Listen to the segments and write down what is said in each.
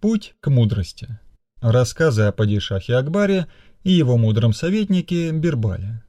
Путь к мудрости. Рассказы о падишахе Акбаре и его мудром советнике Бирбале.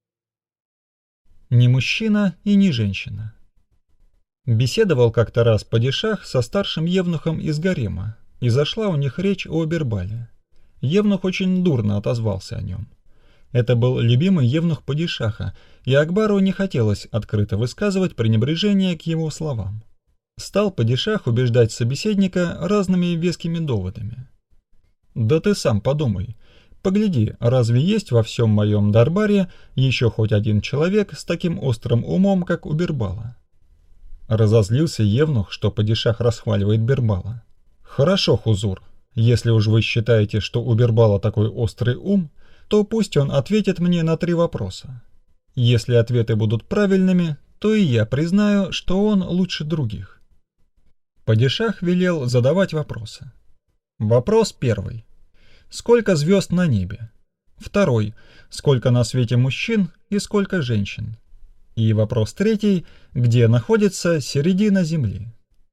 Ни мужчина и ни женщина. Беседовал как-то раз падишах со старшим евнухом из гарема, и зашла у них речь о Бирбале. Евнух очень дурно отозвался о нем. Это был любимый евнух падишаха, и Акбару не хотелось открыто высказывать пренебрежение к его словам. Стал падишах убеждать собеседника разными вескими доводами. «Да ты сам подумай. Погляди, разве есть во всем моем Дарбаре еще хоть один человек с таким острым умом, как у Бирбала?» Разозлился евнух, что падишах расхваливает Бирбала. «Хорошо, хузур, если уж вы считаете, что у Бирбала такой острый ум, то пусть он ответит мне на 3 вопроса. Если ответы будут правильными, то и я признаю, что он лучше других». Падишах велел задавать вопросы. Вопрос 1. Сколько звезд на небе? 2. Сколько на свете мужчин и сколько женщин? И вопрос 3. Где находится середина земли?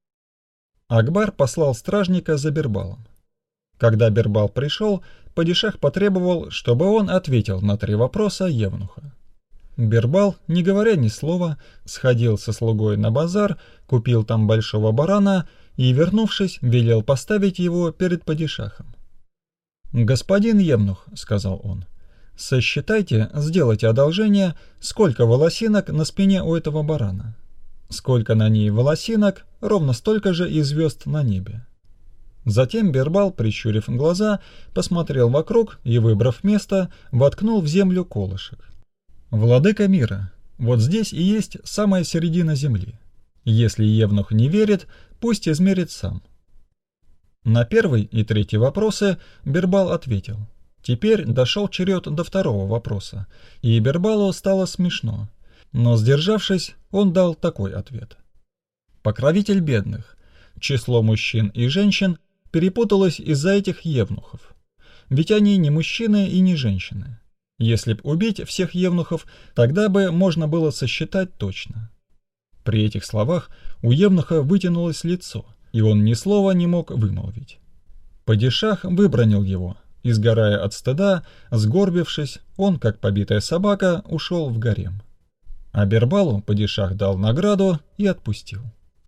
Акбар послал стражника за Бирбалом. Когда Бирбал пришел, падишах потребовал, чтобы он ответил на 3 вопроса евнуха. Бирбал, не говоря ни слова, сходил со слугой на базар, купил там большого барана и, вернувшись, велел поставить его перед падишахом. «Господин евнух», — сказал он, — «сосчитайте, сделайте одолжение, сколько волосинок на спине у этого барана. Сколько на ней волосинок, ровно столько же и звезд на небе». Затем Бирбал, прищурив глаза, посмотрел вокруг и, выбрав место, воткнул в землю колышек. «Владыка мира, вот здесь и есть самая середина земли. Если евнух не верит, пусть измерит сам». На 1 и 3 вопросы Бирбал ответил. Теперь дошел черед до 2 вопроса, и Бирбалу стало смешно. Но, сдержавшись, он дал такой ответ. Покровитель бедных. Число мужчин и женщин перепуталось из-за этих евнухов. Ведь они не мужчины и не женщины. Если б убить всех евнухов, тогда бы можно было сосчитать точно. При этих словах у евнуха вытянулось лицо, и он ни слова не мог вымолвить. Падишах выбранил его, и, сгорая от стыда, сгорбившись, он, как побитая собака, ушел в гарем. А Бирбалу падишах дал награду и отпустил.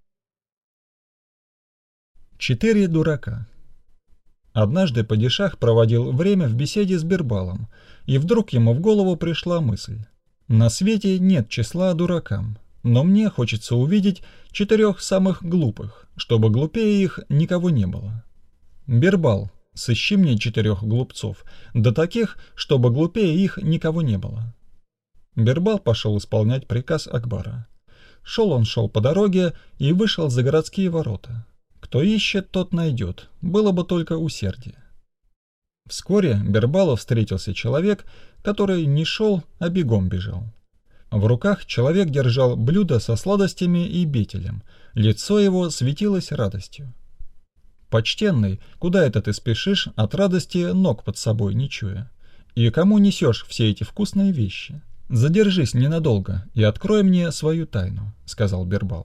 4 дурака. Однажды падишах проводил время в беседе с Бирбалом, и вдруг ему в голову пришла мысль. На свете нет числа дуракам, но мне хочется увидеть 4 самых глупых, чтобы глупее их никого не было. Бирбал, сыщи мне 4 глупцов, да таких, чтобы глупее их никого не было. Бирбал пошел исполнять приказ Акбара. Шел по дороге и вышел за городские ворота. Кто ищет, тот найдет, было бы только усердие. Вскоре Бирбалу встретился человек, который не шел, а бегом бежал. В руках человек держал блюдо со сладостями и бетелем, лицо его светилось радостью. «Почтенный, куда это ты спешишь, от радости ног под собой не чуя? И кому несешь все эти вкусные вещи? Задержись ненадолго и открой мне свою тайну», — сказал Бирбал.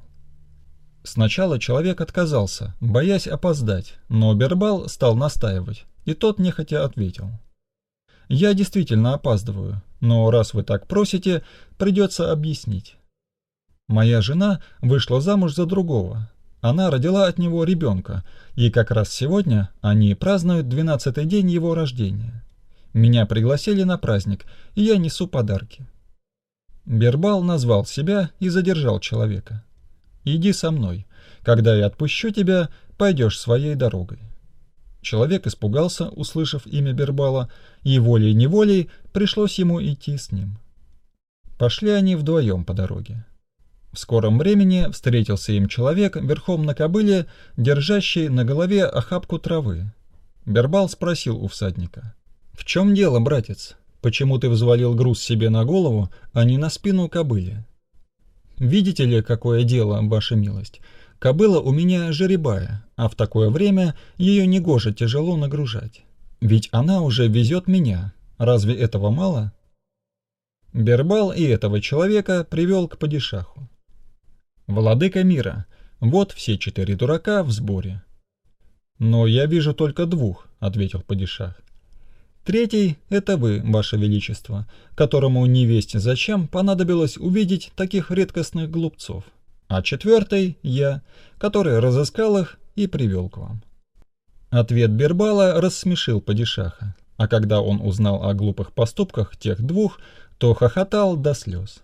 Сначала человек отказался, боясь опоздать, но Бирбал стал настаивать, и тот нехотя ответил. «Я действительно опаздываю, но раз вы так просите, придется объяснить. Моя жена вышла замуж за другого. Она родила от него ребенка, и как раз сегодня они празднуют 12-й день его рождения. Меня пригласили на праздник, и я несу подарки». Бирбал назвал себя и задержал человека. «Иди со мной. Когда я отпущу тебя, пойдешь своей дорогой». Человек испугался, услышав имя Бирбала, и волей-неволей пришлось ему идти с ним. Пошли они вдвоем по дороге. В скором времени встретился им человек верхом на кобыле, держащий на голове охапку травы. Бирбал спросил у всадника: «В чем дело, братец? Почему ты взвалил груз себе на голову, а не на спину кобыле?» «Видите ли, какое дело, ваша милость? Кобыла у меня жеребая, а в такое время ее негоже тяжело нагружать. Ведь она уже везет меня. Разве этого мало?» Бирбал и этого человека привел к падишаху. «Владыка мира, вот все 4 дурака в сборе». «Но я вижу только двух», — ответил падишах. «Третий — это вы, ваше величество, которому невесть зачем понадобилось увидеть таких редкостных глупцов. А четвертый — я, который разыскал их и привел к вам». Ответ Бирбала рассмешил падишаха, а когда он узнал о глупых поступках тех двух, то хохотал до слез.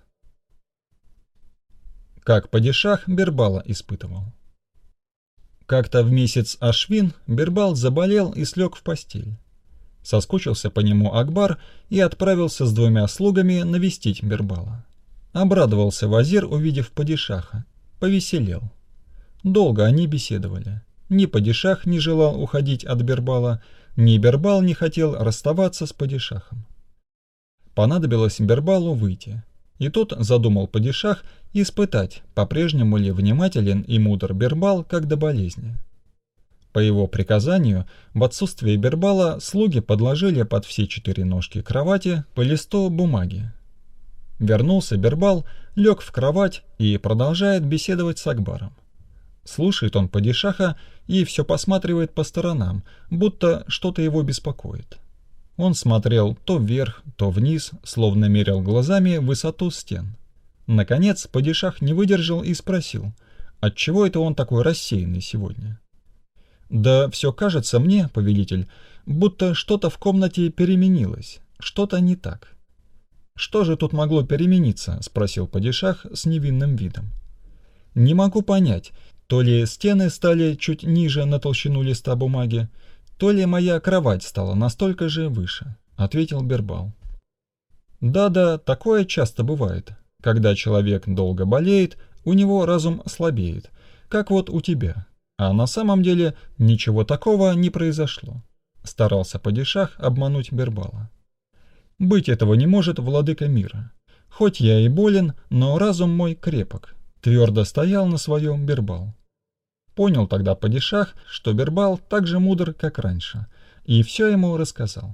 Как падишах Бирбала испытывал. Как-то в месяц Ашвин Бирбал заболел и слег в постель. Соскучился по нему Акбар и отправился с 2 слугами навестить Бирбала. Обрадовался вазир, увидев падишаха, повеселел. Долго они беседовали. Ни падишах не желал уходить от Бирбала, ни Бирбал не хотел расставаться с падишахом. Понадобилось Бирбалу выйти. И тут задумал падишах испытать, по-прежнему ли внимателен и мудр Бирбал, как до болезни. По его приказанию, в отсутствие Бирбала слуги подложили под все 4 ножки кровати по листу бумаги. Вернулся Бирбал, лег в кровать и продолжает беседовать с Акбаром. Слушает он падишаха и все посматривает по сторонам, будто что-то его беспокоит. Он смотрел то вверх, то вниз, словно мерял глазами высоту стен. Наконец падишах не выдержал и спросил, отчего это он такой рассеянный сегодня. «Да все кажется мне, повелитель, будто что-то в комнате переменилось, что-то не так». «Что же тут могло перемениться?» — спросил падишах с невинным видом. «Не могу понять, то ли стены стали чуть ниже на толщину листа бумаги, то ли моя кровать стала настолько же выше», — ответил Бирбал. «Да-да, такое часто бывает. Когда человек долго болеет, у него разум слабеет, как вот у тебя. А на самом деле ничего такого не произошло», — старался падишах обмануть Бирбала. «Быть этого не может, владыка мира. Хоть я и болен, но разум мой крепок», — твердо стоял на своем Бирбал. Понял тогда падишах, что Бирбал так же мудр, как раньше, и все ему рассказал.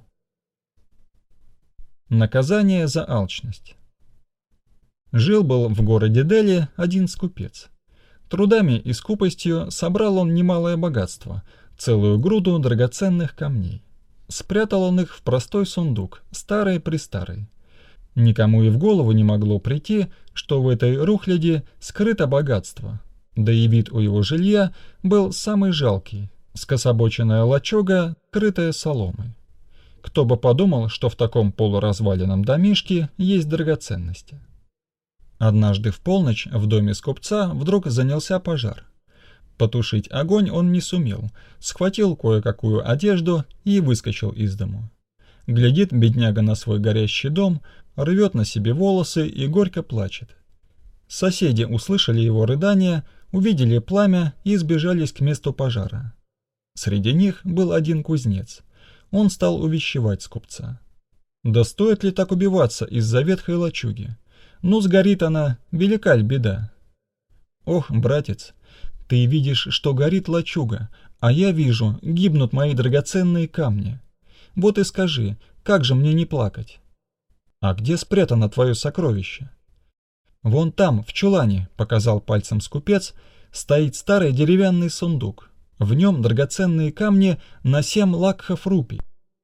Наказание за алчность. Жил-был в городе Дели один скупец. Трудами и скупостью собрал он немалое богатство, целую груду драгоценных камней. Спрятал он их в простой сундук, старый-престарый. Никому и в голову не могло прийти, что в этой рухляди скрыто богатство. Да и вид у его жилья был самый жалкий, скособоченная лачуга, крытая соломой. Кто бы подумал, что в таком полуразваленном домишке есть драгоценности. Однажды в полночь в доме скупца вдруг занялся пожар. Потушить огонь он не сумел, схватил кое-какую одежду и выскочил из дому. Глядит бедняга на свой горящий дом, рвет на себе волосы и горько плачет. Соседи услышали его рыдания, увидели пламя и сбежались к месту пожара. Среди них был один кузнец. Он стал увещевать скупца. «Да стоит ли так убиваться из-за ветхой лачуги? Ну, сгорит она, велика ль беда?» «Ох, братец, ты видишь, что горит лачуга, а я вижу, гибнут мои драгоценные камни. Вот и скажи, как же мне не плакать?» «А где спрятано твое сокровище?» «Вон там, в чулане», — показал пальцем скупец, — «стоит старый деревянный сундук. В нем драгоценные камни на 7 лакхов рупий.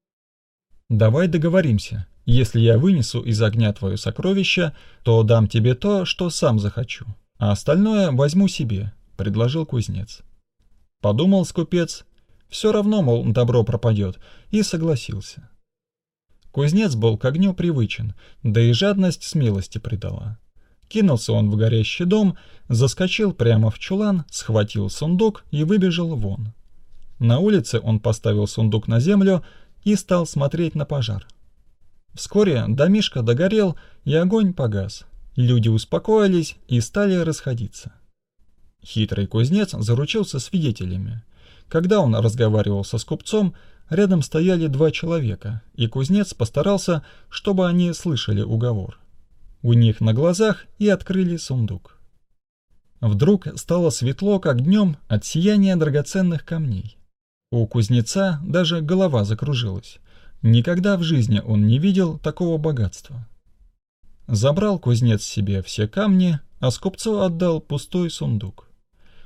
Давай договоримся. Если я вынесу из огня твое сокровище, то дам тебе то, что сам захочу, а остальное возьму себе», — предложил кузнец. Подумал скупец, все равно, мол, добро пропадет, и согласился. Кузнец был к огню привычен, да и жадность смелости придала. Кинулся он в горящий дом, заскочил прямо в чулан, схватил сундук и выбежал вон. На улице он поставил сундук на землю и стал смотреть на пожар. Вскоре домишко догорел, и огонь погас. Люди успокоились и стали расходиться. Хитрый кузнец заручился свидетелями. Когда он разговаривал со скупцом, рядом стояли 2 человека, и кузнец постарался, чтобы они слышали уговор. У них на глазах и открыли сундук. Вдруг стало светло, как днем, от сияния драгоценных камней. У кузнеца даже голова закружилась. Никогда в жизни он не видел такого богатства. Забрал кузнец себе все камни, а скупцу отдал пустой сундук.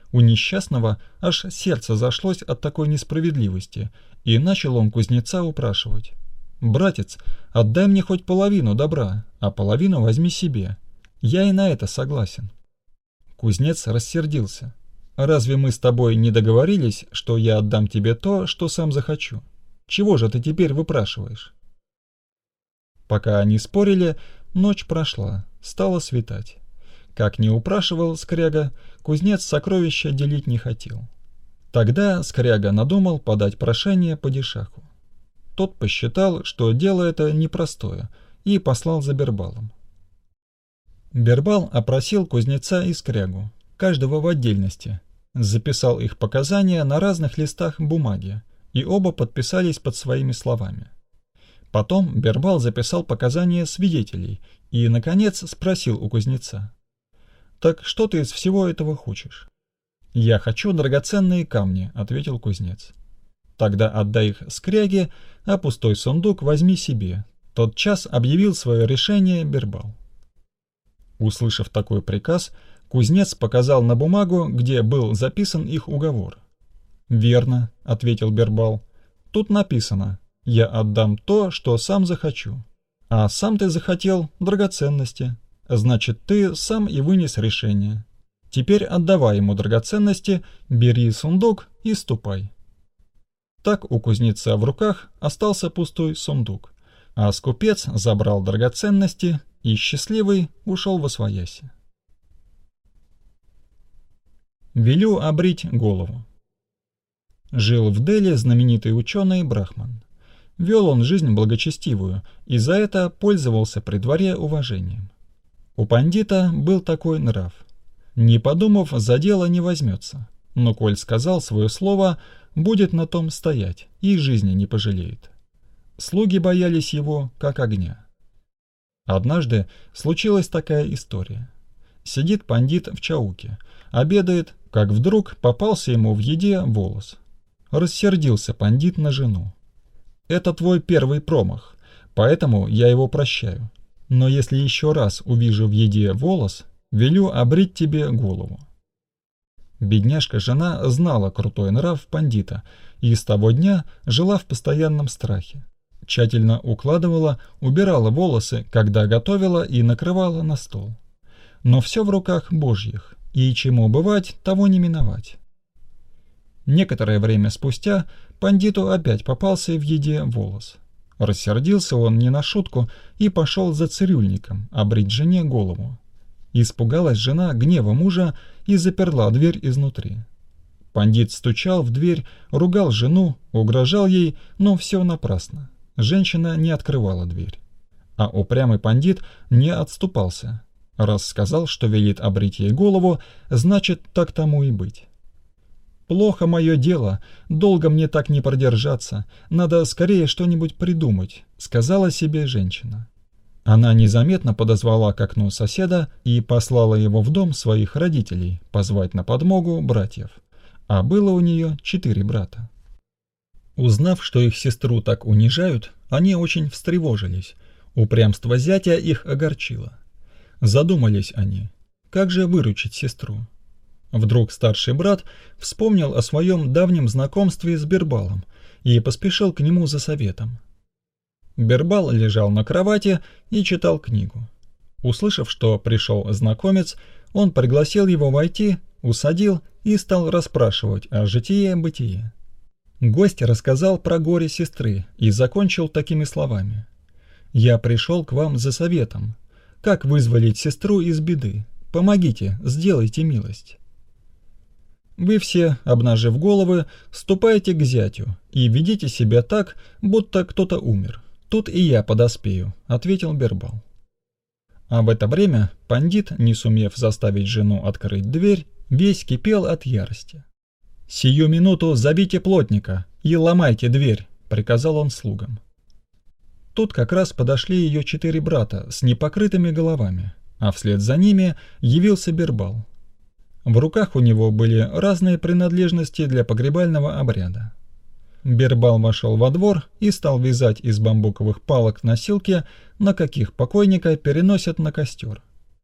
У несчастного аж сердце зашлось от такой несправедливости, и начал он кузнеца упрашивать: «Братец, отдай мне хоть половину добра, а половину возьми себе. Я и на это согласен». Кузнец рассердился: «Разве мы с тобой не договорились, что я отдам тебе то, что сам захочу? Чего же ты теперь выпрашиваешь?» Пока они спорили, ночь прошла, стало светать. Как ни упрашивал скряга, кузнец сокровища делить не хотел. Тогда скряга надумал подать прошение падишаху. Тот посчитал, что дело это непростое, и послал за Бербалом. Бербал опросил кузнеца и скрягу, каждого в отдельности, записал их показания на разных листах бумаги, и оба подписались под своими словами. Потом Бербал записал показания свидетелей и, наконец, спросил у кузнеца: «Так что ты из всего этого хочешь?» «Я хочу драгоценные камни», — ответил кузнец. «Тогда отдай их скряге, а пустой сундук возьми себе». Тотчас объявил свое решение Бербал. Услышав такой приказ, кузнец показал на бумагу, где был записан их уговор. «Верно», — ответил Бербал. «Тут написано: я отдам то, что сам захочу. А сам ты захотел драгоценности. Значит, ты сам и вынес решение. Теперь отдавай ему драгоценности, бери сундук и ступай». Так у кузнеца в руках остался пустой сундук, а скупец забрал драгоценности и, счастливый, ушел восвояси. Велю обрить голову. Жил в Дели знаменитый ученый Брахман. Вел он жизнь благочестивую, и за это пользовался при дворе уважением. У пандита был такой нрав: не подумав, за дело не возьмется, но коль сказал свое слово, будет на том стоять и жизни не пожалеет. Слуги боялись его, как огня. Однажды случилась такая история. Сидит пандит в чауке, обедает, как вдруг попался ему в еде волос. Рассердился пандит на жену: «Это твой первый промах, поэтому я его прощаю. Но если еще раз увижу в еде волос, велю обрить тебе голову». Бедняжка-жена знала крутой нрав пандита и с того дня жила в постоянном страхе. Тщательно укладывала, убирала волосы, когда готовила и накрывала на стол. Но все в руках Божьих, и чему бывать, того не миновать. Некоторое время спустя пандиту опять попался в еде волос. Рассердился он не на шутку и пошел за цирюльником обрить жене голову. Испугалась жена гнева мужа и заперла дверь изнутри. Пандит стучал в дверь, ругал жену, угрожал ей, но все напрасно. Женщина не открывала дверь. А упрямый пандит не отступался. Раз сказал, что велит обрить ей голову, значит, так тому и быть. «Плохо мое дело, долго мне так не продержаться, надо скорее что-нибудь придумать», — сказала себе женщина. Она незаметно подозвала к окну соседа и послала его в дом своих родителей позвать на подмогу братьев, а было у нее 4 брата. Узнав, что их сестру так унижают, они очень встревожились, упрямство зятя их огорчило. Задумались они, как же выручить сестру. Вдруг старший брат вспомнил о своем давнем знакомстве с Бербалом и поспешил к нему за советом. Бербал лежал на кровати и читал книгу. Услышав, что пришел знакомец, он пригласил его войти, усадил и стал расспрашивать о житие-бытие. Гость рассказал про горе сестры и закончил такими словами: «Я пришел к вам за советом. Как вызволить сестру из беды? Помогите, сделайте милость». Вы все, обнажив головы, ступайте к зятю и ведите себя так, будто кто-то умер. Тут и я подоспею, — ответил Бербал. А в это время пандит, не сумев заставить жену открыть дверь, весь кипел от ярости. «Сию минуту зовите плотника и ломайте дверь», — приказал он слугам. Тут как раз подошли ее 4 брата с непокрытыми головами, а вслед за ними явился Бербал. В руках у него были разные принадлежности для погребального обряда. Бербал вошел во двор и стал вязать из бамбуковых палок носилки, на каких покойника переносят на костер.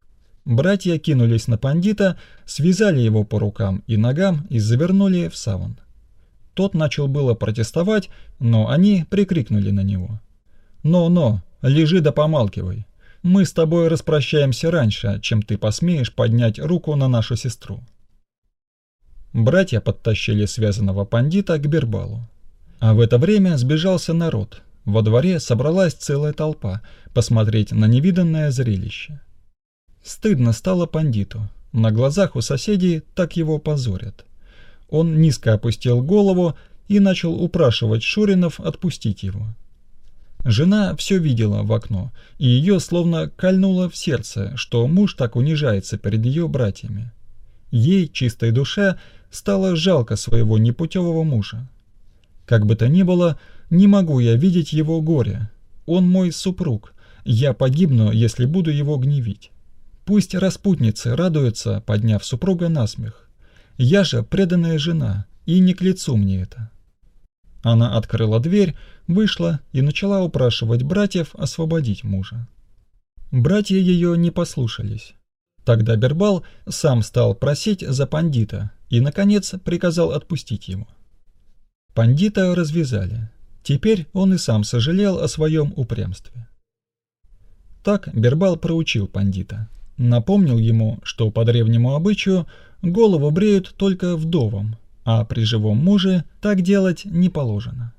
Братья кинулись на пандита, связали его по рукам и ногам и завернули в саван. Тот начал было протестовать, но они прикрикнули на него: «Но, лежи да помалкивай. Мы с тобой распрощаемся раньше, чем ты посмеешь поднять руку на нашу сестру». Братья подтащили связанного пандита к Бирбалу. А в это время сбежался народ. Во дворе собралась целая толпа посмотреть на невиданное зрелище. Стыдно стало пандиту. На глазах у соседей так его позорят. Он низко опустил голову и начал упрашивать Шуринов отпустить его. Жена все видела в окно, и ее словно кольнуло в сердце, что муж так унижается перед ее братьями. Ей, чистой душе, стало жалко своего непутевого мужа. Как бы то ни было, не могу я видеть его горе. Он мой супруг, я погибну, если буду его гневить. Пусть распутницы радуются, подняв супруга на смех. Я же преданная жена, и не к лицу мне это. Она открыла дверь, вышла и начала упрашивать братьев освободить мужа. Братья ее не послушались. Тогда Бирбал сам стал просить за пандита и, наконец, приказал отпустить его. Пандита развязали. Теперь он и сам сожалел о своем упрямстве. Так Бирбал проучил пандита. Напомнил ему, что по древнему обычаю голову бреют только вдовам, а при живом муже так делать не положено.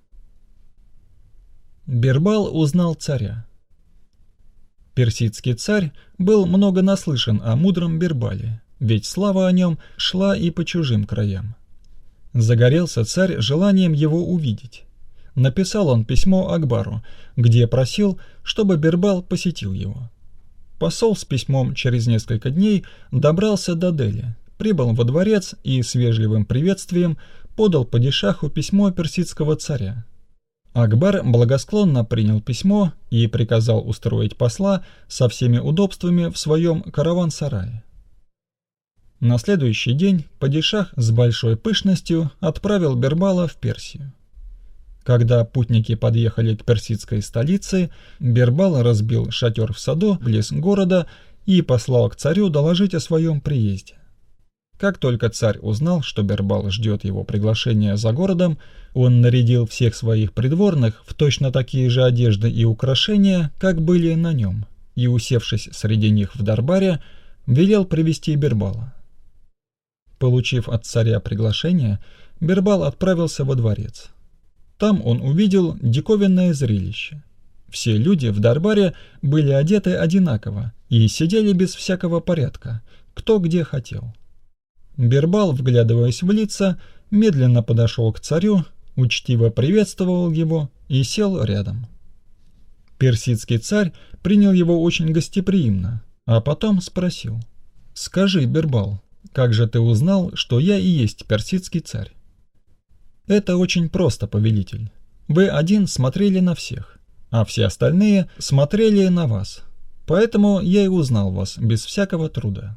Бирбал узнал царя. Персидский царь был много наслышан о мудром Бирбале, ведь слава о нем шла и по чужим краям. Загорелся царь желанием его увидеть. Написал он письмо Акбару, где просил, чтобы Бирбал посетил его. Посол с письмом через несколько дней добрался до Дели, прибыл во дворец и с вежливым приветствием подал падишаху письмо персидского царя. Акбар благосклонно принял письмо и приказал устроить посла со всеми удобствами в своем караван-сарае. На следующий день падишах с большой пышностью отправил Бирбала в Персию. Когда путники подъехали к персидской столице, Бирбал разбил шатер в саду близ города и послал к царю доложить о своем приезде. Как только царь узнал, что Бирбал ждет его приглашения за городом, он нарядил всех своих придворных в точно такие же одежды и украшения, как были на нем, и, усевшись среди них в дарбаре, велел привести Бирбала. Получив от царя приглашение, Бирбал отправился во дворец. Там он увидел диковинное зрелище. Все люди в дарбаре были одеты одинаково и сидели без всякого порядка, кто где хотел. Бирбал, вглядываясь в лица, медленно подошел к царю, учтиво приветствовал его и сел рядом. Персидский царь принял его очень гостеприимно, а потом спросил: «Скажи, Бирбал, как же ты узнал, что я и есть персидский царь?» «Это очень просто, повелитель. Вы один смотрели на всех, а все остальные смотрели на вас. Поэтому я и узнал вас без всякого труда».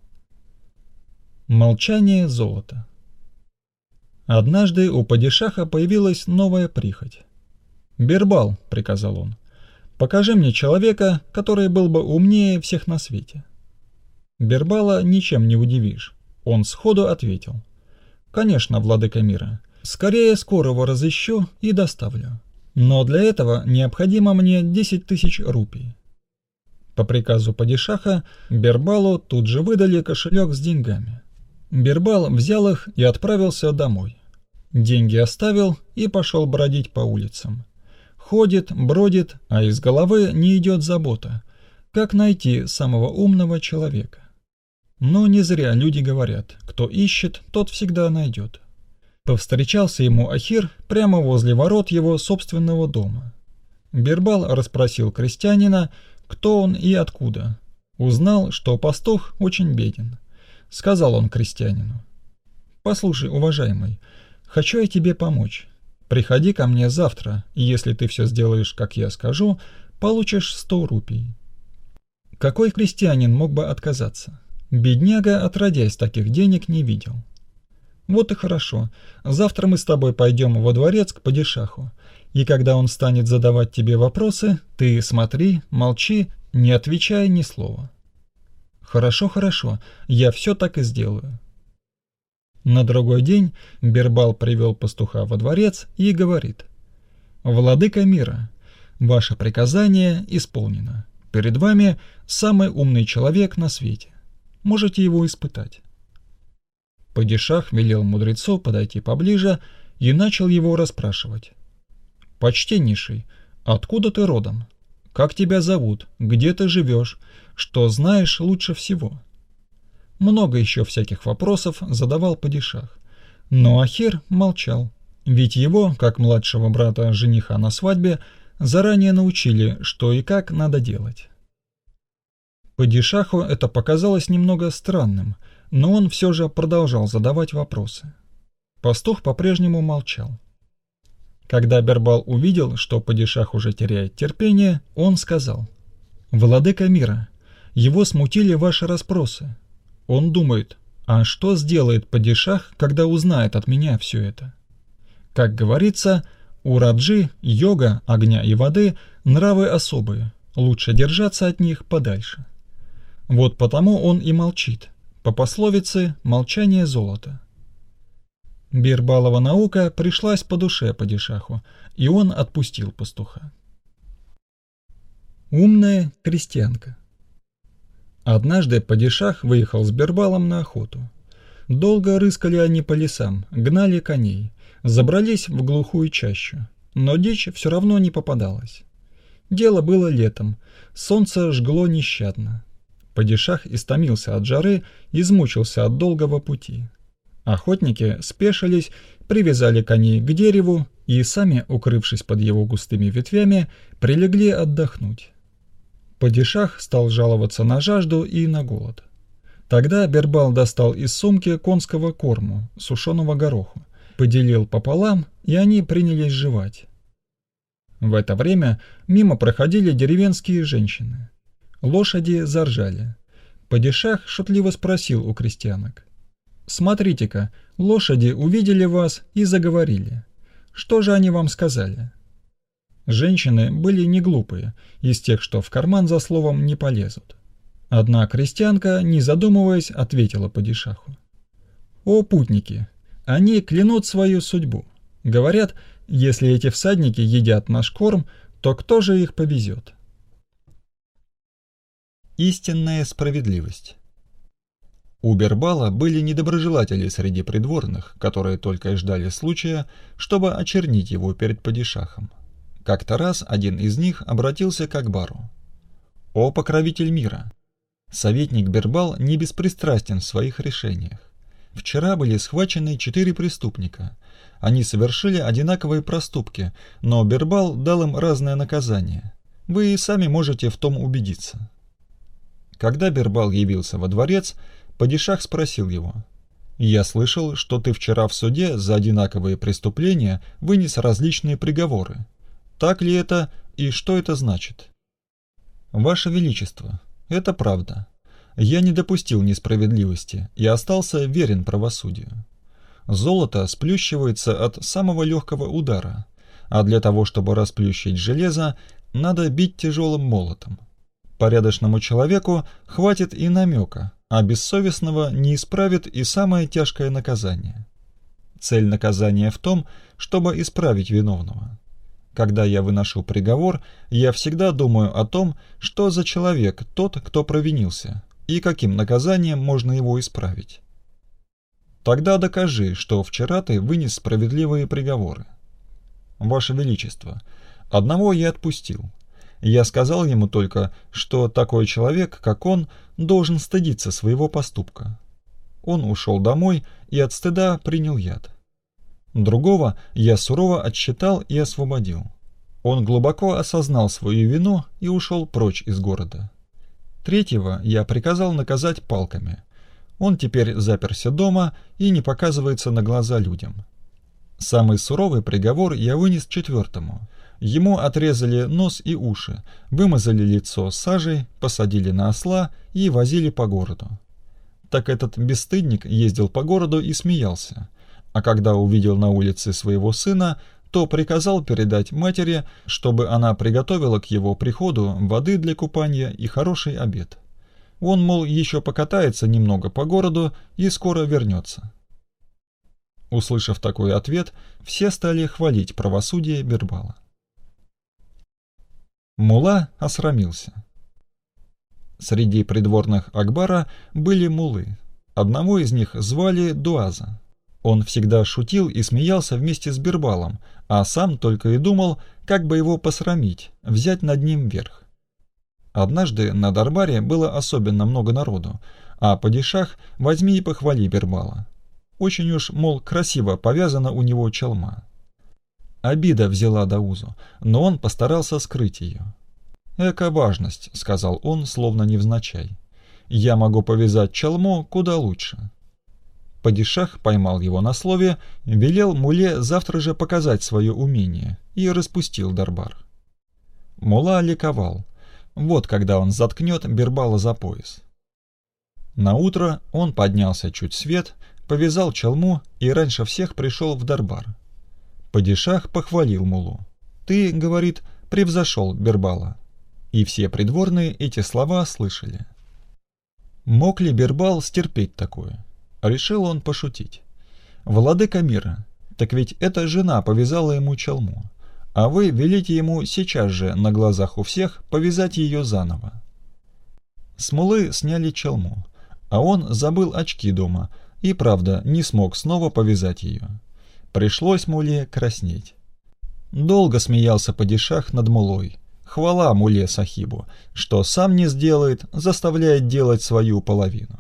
Молчание золота. Однажды у падишаха появилась новая прихоть. «Бирбал», — приказал он, — «покажи мне человека, который был бы умнее всех на свете». Бирбала ничем не удивишь. Он сходу ответил: «Конечно, владыка мира. Скорее скорого разыщу и доставлю. Но для этого необходимо мне 10 000 рупий». По приказу падишаха Бирбалу тут же выдали кошелек с деньгами. Бирбал взял их и отправился домой. Деньги оставил и пошел бродить по улицам. Ходит, бродит, а из головы не идет забота, как найти самого умного человека. Но не зря люди говорят: кто ищет, тот всегда найдет. Повстречался ему Ахир прямо возле ворот его собственного дома. Бирбал расспросил крестьянина, кто он и откуда. Узнал, что пастух очень беден. Сказал он крестьянину: «Послушай, уважаемый, хочу я тебе помочь. Приходи ко мне завтра, и если ты все сделаешь, как я скажу, получишь 100 рупий». Какой крестьянин мог бы отказаться? Бедняга, отродясь, таких денег не видел. «Вот и хорошо. Завтра мы с тобой пойдем во дворец к падишаху, и когда он станет задавать тебе вопросы, ты смотри, молчи, не отвечай ни слова». Хорошо, хорошо, я все так и сделаю. На другой день Бербал привел пастуха во дворец и говорит: «Владыка мира, ваше приказание исполнено. Перед вами самый умный человек на свете. Можете его испытать». Падишах велел мудрецу подойти поближе и начал его расспрашивать. «Почтеннейший, откуда ты родом? Как тебя зовут? Где ты живешь? Что знаешь лучше всего?» Много еще всяких вопросов задавал падишах, но Ахир молчал, ведь его, как младшего брата жениха на свадьбе, заранее научили, что и как надо делать. Падишаху это показалось немного странным, но он все же продолжал задавать вопросы. Пастух по-прежнему молчал. Когда Бербал увидел, что падишах уже теряет терпение, он сказал: «Владыка мира, его смутили ваши расспросы. Он думает, а что сделает падишах, когда узнает от меня все это? Как говорится, у Раджи, йога, огня и воды нравы особые, лучше держаться от них подальше. Вот потому он и молчит. По пословице «молчание золото». Бербалова наука пришлась по душе падишаху, и он отпустил пастуха. Умная крестьянка. Однажды падишах выехал с Бербалом на охоту. Долго рыскали они по лесам, гнали коней, забрались в глухую чащу, но дичь все равно не попадалась. Дело было летом, солнце жгло нещадно. Падишах истомился от жары, измучился от долгого пути. Охотники спешились, привязали коней к дереву и сами, укрывшись под его густыми ветвями, прилегли отдохнуть. Падишах стал жаловаться на жажду и на голод. Тогда Бербал достал из сумки конского корму, сушеного гороху, поделил пополам, и они принялись жевать. В это время мимо проходили деревенские женщины. Лошади заржали. Падишах шутливо спросил у крестьянок: «Смотрите-ка, лошади увидели вас и заговорили. Что же они вам сказали?» Женщины были не глупые, из тех, что в карман за словом не полезут. Одна крестьянка, не задумываясь, ответила падишаху: «О, путники, они клянут свою судьбу. Говорят, если эти всадники едят наш корм, то кто же их повезет?» Истинная справедливость. У Бербала были недоброжелатели среди придворных, которые только и ждали случая, чтобы очернить его перед падишахом. Как-то раз один из них обратился к Акбару: «О покровитель мира! Советник Бербал не беспристрастен в своих решениях. Вчера были схвачены 4 преступника. Они совершили одинаковые проступки, но Бербал дал им разное наказание. Вы и сами можете в том убедиться». Когда Бербал явился во дворец, падишах спросил его: «Я слышал, что ты вчера в суде за одинаковые преступления вынес различные приговоры. Так ли это и что это значит?» «Ваше Величество, это правда. Я не допустил несправедливости и остался верен правосудию. Золото сплющивается от самого легкого удара, а для того, чтобы расплющить железо, надо бить тяжелым молотом. Порядочному человеку хватит и намека, а бессовестного не исправит и самое тяжкое наказание. Цель наказания в том, чтобы исправить виновного. Когда я выношу приговор, я всегда думаю о том, что за человек тот, кто провинился, и каким наказанием можно его исправить. Тогда докажи, что вчера ты вынес справедливые приговоры». «Ваше Величество, одного я отпустил. Я сказал ему только, что такой человек, как он, должен стыдиться своего поступка. Он ушел домой и от стыда принял яд. Другого я сурово отсчитал и освободил. Он глубоко осознал свою вину и ушел прочь из города. Третьего я приказал наказать палками. Он теперь заперся дома и не показывается на глаза людям. Самый суровый приговор я вынес 4-му. Ему отрезали нос и уши, вымазали лицо сажей, посадили на осла и возили по городу. Так этот бесстыдник ездил по городу и смеялся, а когда увидел на улице своего сына, то приказал передать матери, чтобы она приготовила к его приходу воды для купания и хороший обед. Он, мол, еще покатается немного по городу и скоро вернется. Услышав такой ответ, все стали хвалить правосудие Бирбала. Мулла осрамился. Среди придворных Акбара были муллы. Одного из них звали Дуаза. Он всегда шутил и смеялся вместе с Бирбалом, а сам только и думал, как бы его посрамить, взять над ним верх. Однажды на Дарбаре было особенно много народу, а падишах возьми и похвали Бирбала. Очень уж, мол, красиво повязана у него чалма. Обида взяла Даузу, но он постарался скрыть ее. «Эка важность», — сказал он, словно невзначай. «Я могу повязать чалму куда лучше». Падишах поймал его на слове, велел мулле завтра же показать свое умение и распустил Дарбар. Мулла ликовал. Вот когда он заткнет Бирбала за пояс. Наутро он поднялся чуть свет, повязал чалму и раньше всех пришел в Дарбар. Падишах похвалил муллу. «Ты, — говорит, — превзошел Бирбала». И все придворные эти слова слышали. Мог ли Бирбал стерпеть такое? Решил он пошутить. «Владыка мира, так ведь эта жена повязала ему чалму, а вы велите ему сейчас же на глазах у всех повязать ее заново». С муллы сняли чалму, а он забыл очки дома и, правда, не смог снова повязать ее. Пришлось мулле краснеть. Долго смеялся падишах над муллой. Хвала мулле сахибу, что сам не сделает, заставляет делать свою половину.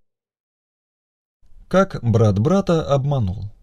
Как брат брата обманул.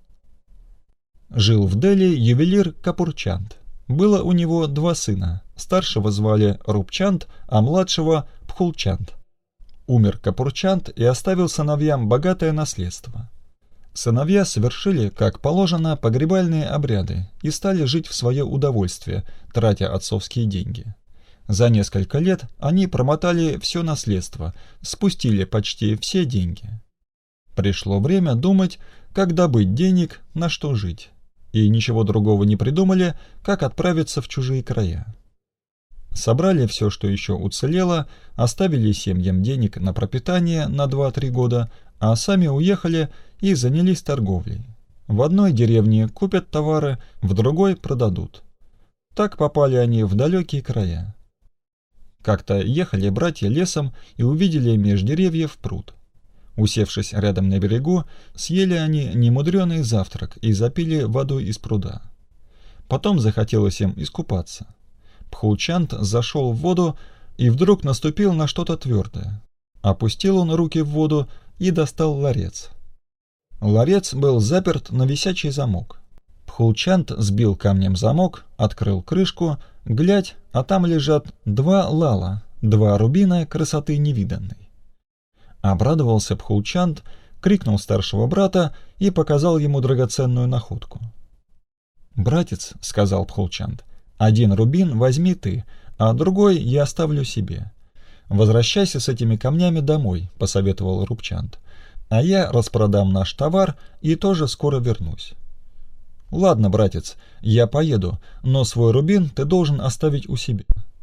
Жил в Дели ювелир Капурчанд. Было у него два сына. Старшего звали Рупчанд, а младшего Пхулчанд. Умер Капурчанд и оставил сыновьям богатое наследство. Сыновья совершили, как положено, погребальные обряды и стали жить в свое удовольствие, тратя отцовские деньги. За несколько лет они промотали все наследство, спустили почти все деньги. Пришло время думать, как добыть денег, на что жить. И ничего другого не придумали, как отправиться в чужие края. Собрали все, что еще уцелело, оставили семьям денег на пропитание на 2-3 года, а сами уехали и занялись торговлей. В одной деревне купят товары, в другой продадут. Так попали они в далекие края. Как-то ехали братья лесом и увидели меж деревьев пруд. Усевшись рядом на берегу, съели они немудреный завтрак и запили водой из пруда. Потом захотелось им искупаться. Пхулчанд зашел в воду и вдруг наступил на что-то твердое. Опустил он руки в воду и достал ларец. Ларец был заперт на висячий замок. Пхулчанд сбил камнем замок, открыл крышку, глядь, а там лежат 2 лала, 2 рубина красоты невиданной. Обрадовался Пхулчанд, крикнул старшего брата и показал ему драгоценную находку. «Братец, — сказал Пхулчанд, — 1 рубин возьми ты, а другой я оставлю себе. Возвращайся с этими камнями домой, — посоветовал Рупчанд, — а я распродам наш товар и тоже скоро вернусь». «Ладно, братец, я поеду, но свой рубин ты должен оставить у себя».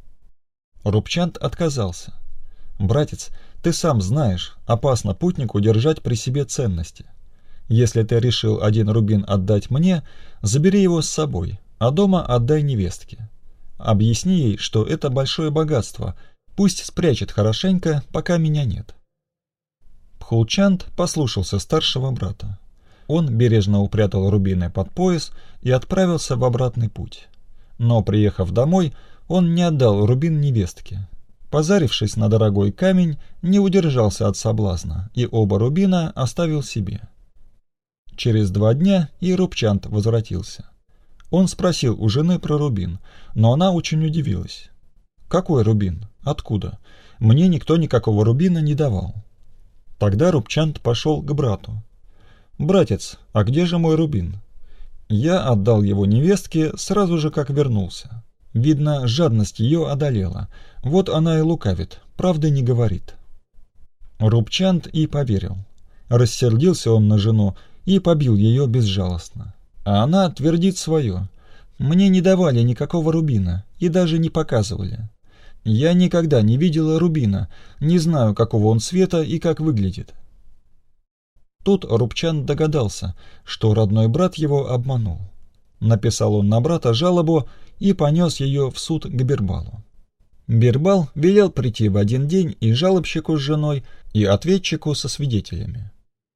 Рупчанд отказался. «Братец, ты сам знаешь, опасно путнику держать при себе ценности. Если ты решил 1 рубин отдать мне, забери его с собой, а дома отдай невестке. Объясни ей, что это большое богатство, пусть спрячет хорошенько, пока меня нет». Пхулчанд послушался старшего брата. Он бережно упрятал рубины под пояс и отправился в обратный путь. Но, приехав домой, он не отдал рубин невестке. Позарившись на дорогой камень, не удержался от соблазна и оба рубина оставил себе. Через 2 дня и Рупчанд возвратился. Он спросил у жены про рубин, но она очень удивилась. «Какой рубин? Откуда? Мне никто никакого рубина не давал». Тогда Рупчанд пошел к брату. «Братец, а где же мой рубин?» «Я отдал его невестке сразу же, как вернулся. Видно, жадность ее одолела. Вот она и лукавит, правды не говорит». Рупчанд и поверил. Рассердился он на жену и побил ее безжалостно. А она твердит свое. «Мне не давали никакого рубина и даже не показывали. Я никогда не видела рубина, не знаю, какого он цвета и как выглядит». Тут Рупчанд догадался, что родной брат его обманул. Написал он на брата жалобу и понес ее в суд к Бирбалу. Бирбал велел прийти в один день и жалобщику с женой, и ответчику со свидетелями.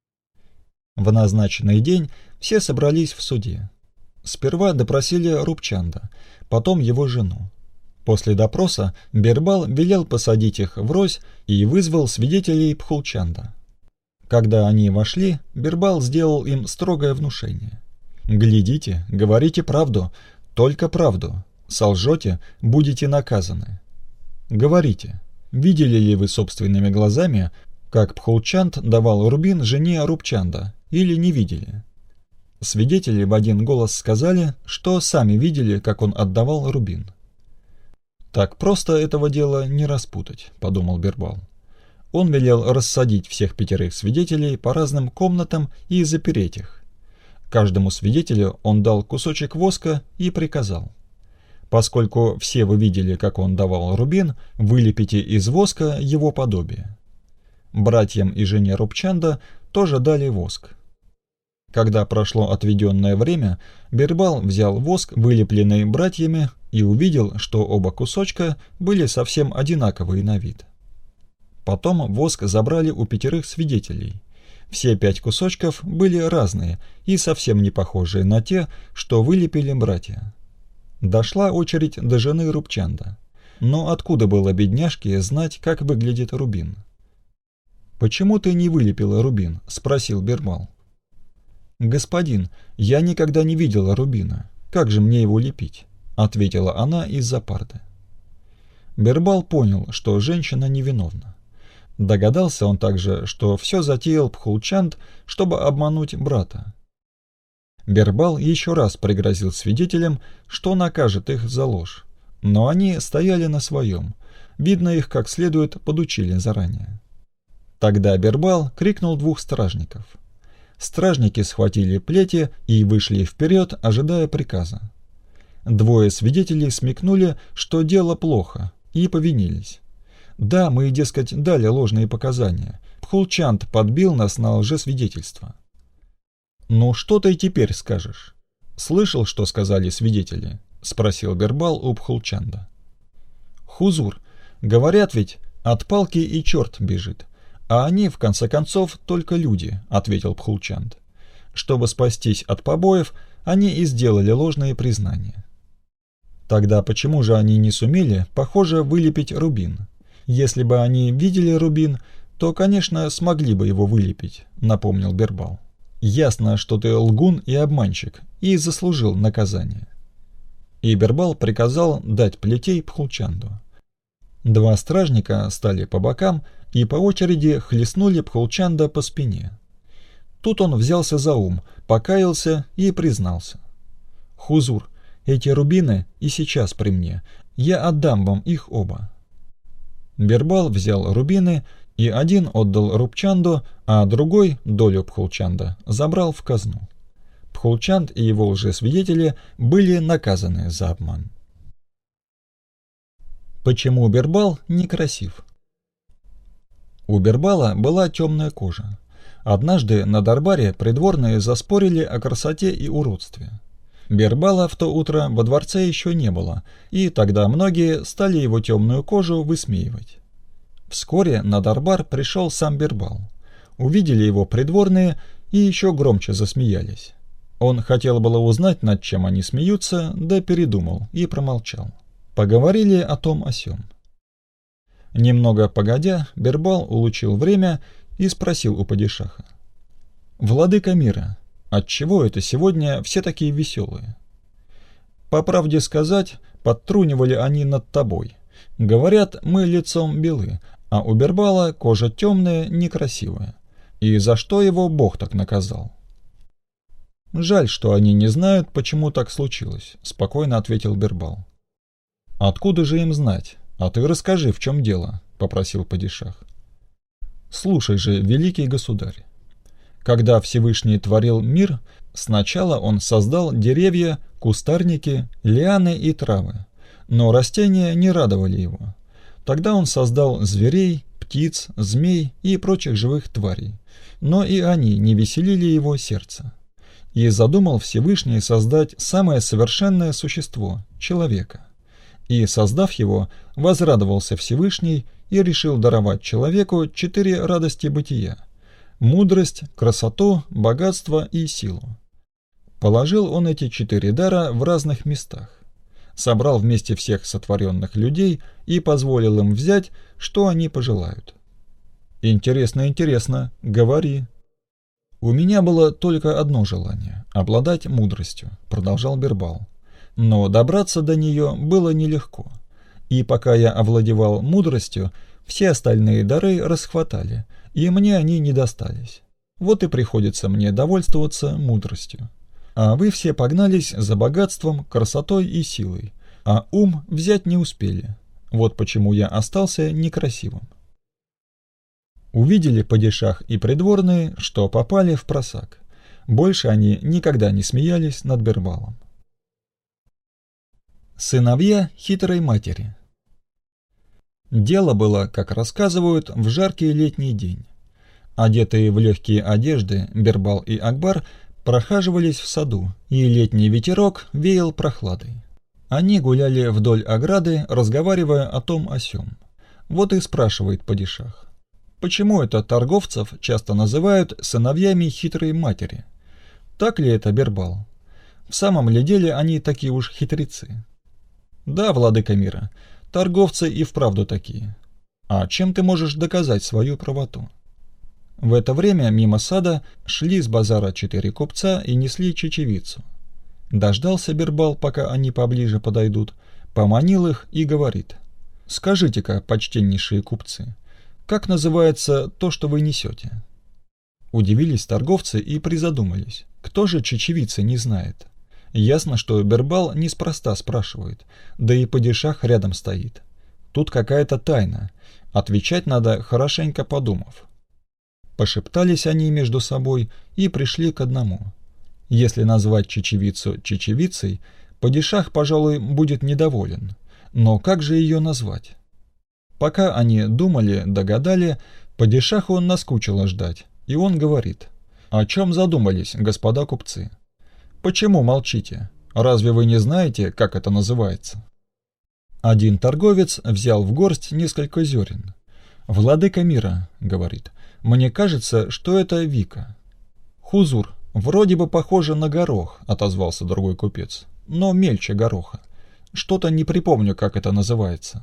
В назначенный день все собрались в суде. Сперва допросили Рупчанда, потом его жену. После допроса Бирбал велел посадить их врозь и вызвал свидетелей Пхулчанда. Когда они вошли, Бирбал сделал им строгое внушение. «Глядите, говорите правду, только правду. Солжете, будете наказаны. Говорите, видели ли вы собственными глазами, как Пхулчанд давал рубин жене Рупчанда, или не видели?» Свидетели в один голос сказали, что сами видели, как он отдавал рубин. «Так просто этого дела не распутать», — подумал Бирбал. Он велел рассадить всех 5 свидетелей по разным комнатам и запереть их. Каждому свидетелю он дал кусочек воска и приказал: «Поскольку все вы видели, как он давал рубин, вылепите из воска его подобие». Братьям и жене Рупчанда тоже дали воск. Когда прошло отведенное время, Бирбал взял воск, вылепленный братьями, и увидел, что оба кусочка были совсем одинаковые на вид. Потом воск забрали у 5 свидетелей. Все 5 кусочков были разные и совсем не похожие на те, что вылепили братья. Дошла очередь до жены Рупчанда. Но откуда было бедняжке знать, как выглядит рубин? «Почему ты не вылепила рубин?» — спросил Бирбал. «Господин, я никогда не видела рубина. Как же мне его лепить?» — ответила она из-за парты. Бирбал понял, что женщина невиновна. Догадался он также, что все затеял Пхулчанд, чтобы обмануть брата. Бирбал еще раз пригрозил свидетелям, что накажет их за ложь, но они стояли на своем, видно, их как следует подучили заранее. Тогда Бирбал крикнул 2 стражников. Стражники схватили плети и вышли вперед, ожидая приказа. 2 свидетелей смекнули, что дело плохо, и повинились. «Да, мы, дескать, дали ложные показания. Пхулчанд подбил нас на лжесвидетельство». «Ну что ты теперь скажешь? Слышал, что сказали свидетели?» — спросил Бирбал у Пхулчанда. «Хузур, говорят ведь, от палки и черт бежит. А они, в конце концов, только люди», — ответил Пхулчанд. «Чтобы спастись от побоев, они и сделали ложные признания». «Тогда почему же они не сумели, похоже, вылепить рубин? Если бы они видели рубин, то, конечно, смогли бы его вылепить», — напомнил Бирбал. «Ясно, что ты лгун и обманщик, и заслужил наказание». И Бирбал приказал дать плетей Пхулчанду. 2 стражника стали по бокам и по очереди хлестнули Пхулчанда по спине. Тут он взялся за ум, покаялся и признался: «Хузур, эти рубины и сейчас при мне, я отдам вам их оба». Бирбал взял рубины, и один отдал Рупчанду, а другой, долю Пхулчанда, забрал в казну. Пхулчанд и его лжесвидетели были наказаны за обман. Почему Бирбал некрасив? У Бирбала была темная кожа. Однажды на Дарбаре придворные заспорили о красоте и уродстве. Бирбала в то утро во дворце еще не было, и тогда многие стали его темную кожу высмеивать. Вскоре на Дарбар пришел сам Бирбал. Увидели его придворные и еще громче засмеялись. Он хотел было узнать, над чем они смеются, да передумал и промолчал. Поговорили о том о сём. Немного погодя, Бирбал улучил время и спросил у падишаха: «Владыка мира, отчего это сегодня все такие веселые?» «По правде сказать, подтрунивали они над тобой. Говорят, мы лицом белы, а у Бирбала кожа темная, некрасивая. И за что его Бог так наказал?» «Жаль, что они не знают, почему так случилось», — спокойно ответил Бирбал. «Откуда же им знать? А ты расскажи, в чем дело», — попросил падишах. «Слушай же, великий государь. Когда Всевышний творил мир, сначала он создал деревья, кустарники, лианы и травы, но растения не радовали его. Тогда он создал зверей, птиц, змей и прочих живых тварей, но и они не веселили его сердце. И задумал Всевышний создать самое совершенное существо – человека. И, создав его, возрадовался Всевышний и решил даровать человеку 4 радости бытия – мудрость, красоту, богатство и силу. Положил он эти 4 дара в разных местах. Собрал вместе всех сотворенных людей и позволил им взять, что они пожелают. «Интересно, интересно, говори». «У меня было только одно желание – обладать мудростью», – продолжал Бербал. «Но добраться до нее было нелегко. И пока я овладевал мудростью, все остальные дары расхватали, и мне они не достались. Вот и приходится мне довольствоваться мудростью. А вы все погнались за богатством, красотой и силой, а ум взять не успели. Вот почему я остался некрасивым». Увидели падишах и придворные, что попали в просак. Больше они никогда не смеялись над Бербалом. Сыновья хитрой матери. Дело было, как рассказывают, в жаркий летний день. Одетые в легкие одежды, Бербал и Акбар прохаживались в саду, и летний ветерок веял прохладой. Они гуляли вдоль ограды, разговаривая о том о сём. Вот и спрашивает падишах: почему это торговцев часто называют сыновьями хитрой матери? Так ли это, Бербал? В самом ли деле они такие уж хитрецы? Да, владыка мира, торговцы и вправду такие. А чем ты можешь доказать свою правоту? В это время мимо сада шли с базара 4 купца и несли чечевицу. Дождался Бербал, пока они поближе подойдут, поманил их и говорит: «Скажите-ка, почтеннейшие купцы, как называется то, что вы несете?» Удивились торговцы и призадумались. Кто же чечевицы не знает? Ясно, что Бербал неспроста спрашивает, да и падишах рядом стоит. Тут какая-то тайна, отвечать надо, хорошенько подумав. Пошептались они между собой и пришли к одному. Если назвать чечевицу чечевицей, падишах, пожалуй, будет недоволен. Но как же ее назвать? Пока они думали, догадали, падишаху наскучило ждать, и он говорит: «О чем задумались, господа купцы? Почему молчите? Разве вы не знаете, как это называется?» Один торговец взял в горсть несколько зерен. «Владыка мира, — говорит, — мне кажется, что это вика». «Хузур, вроде бы похоже на горох, — отозвался другой купец, — но мельче гороха. Что-то не припомню, как это называется».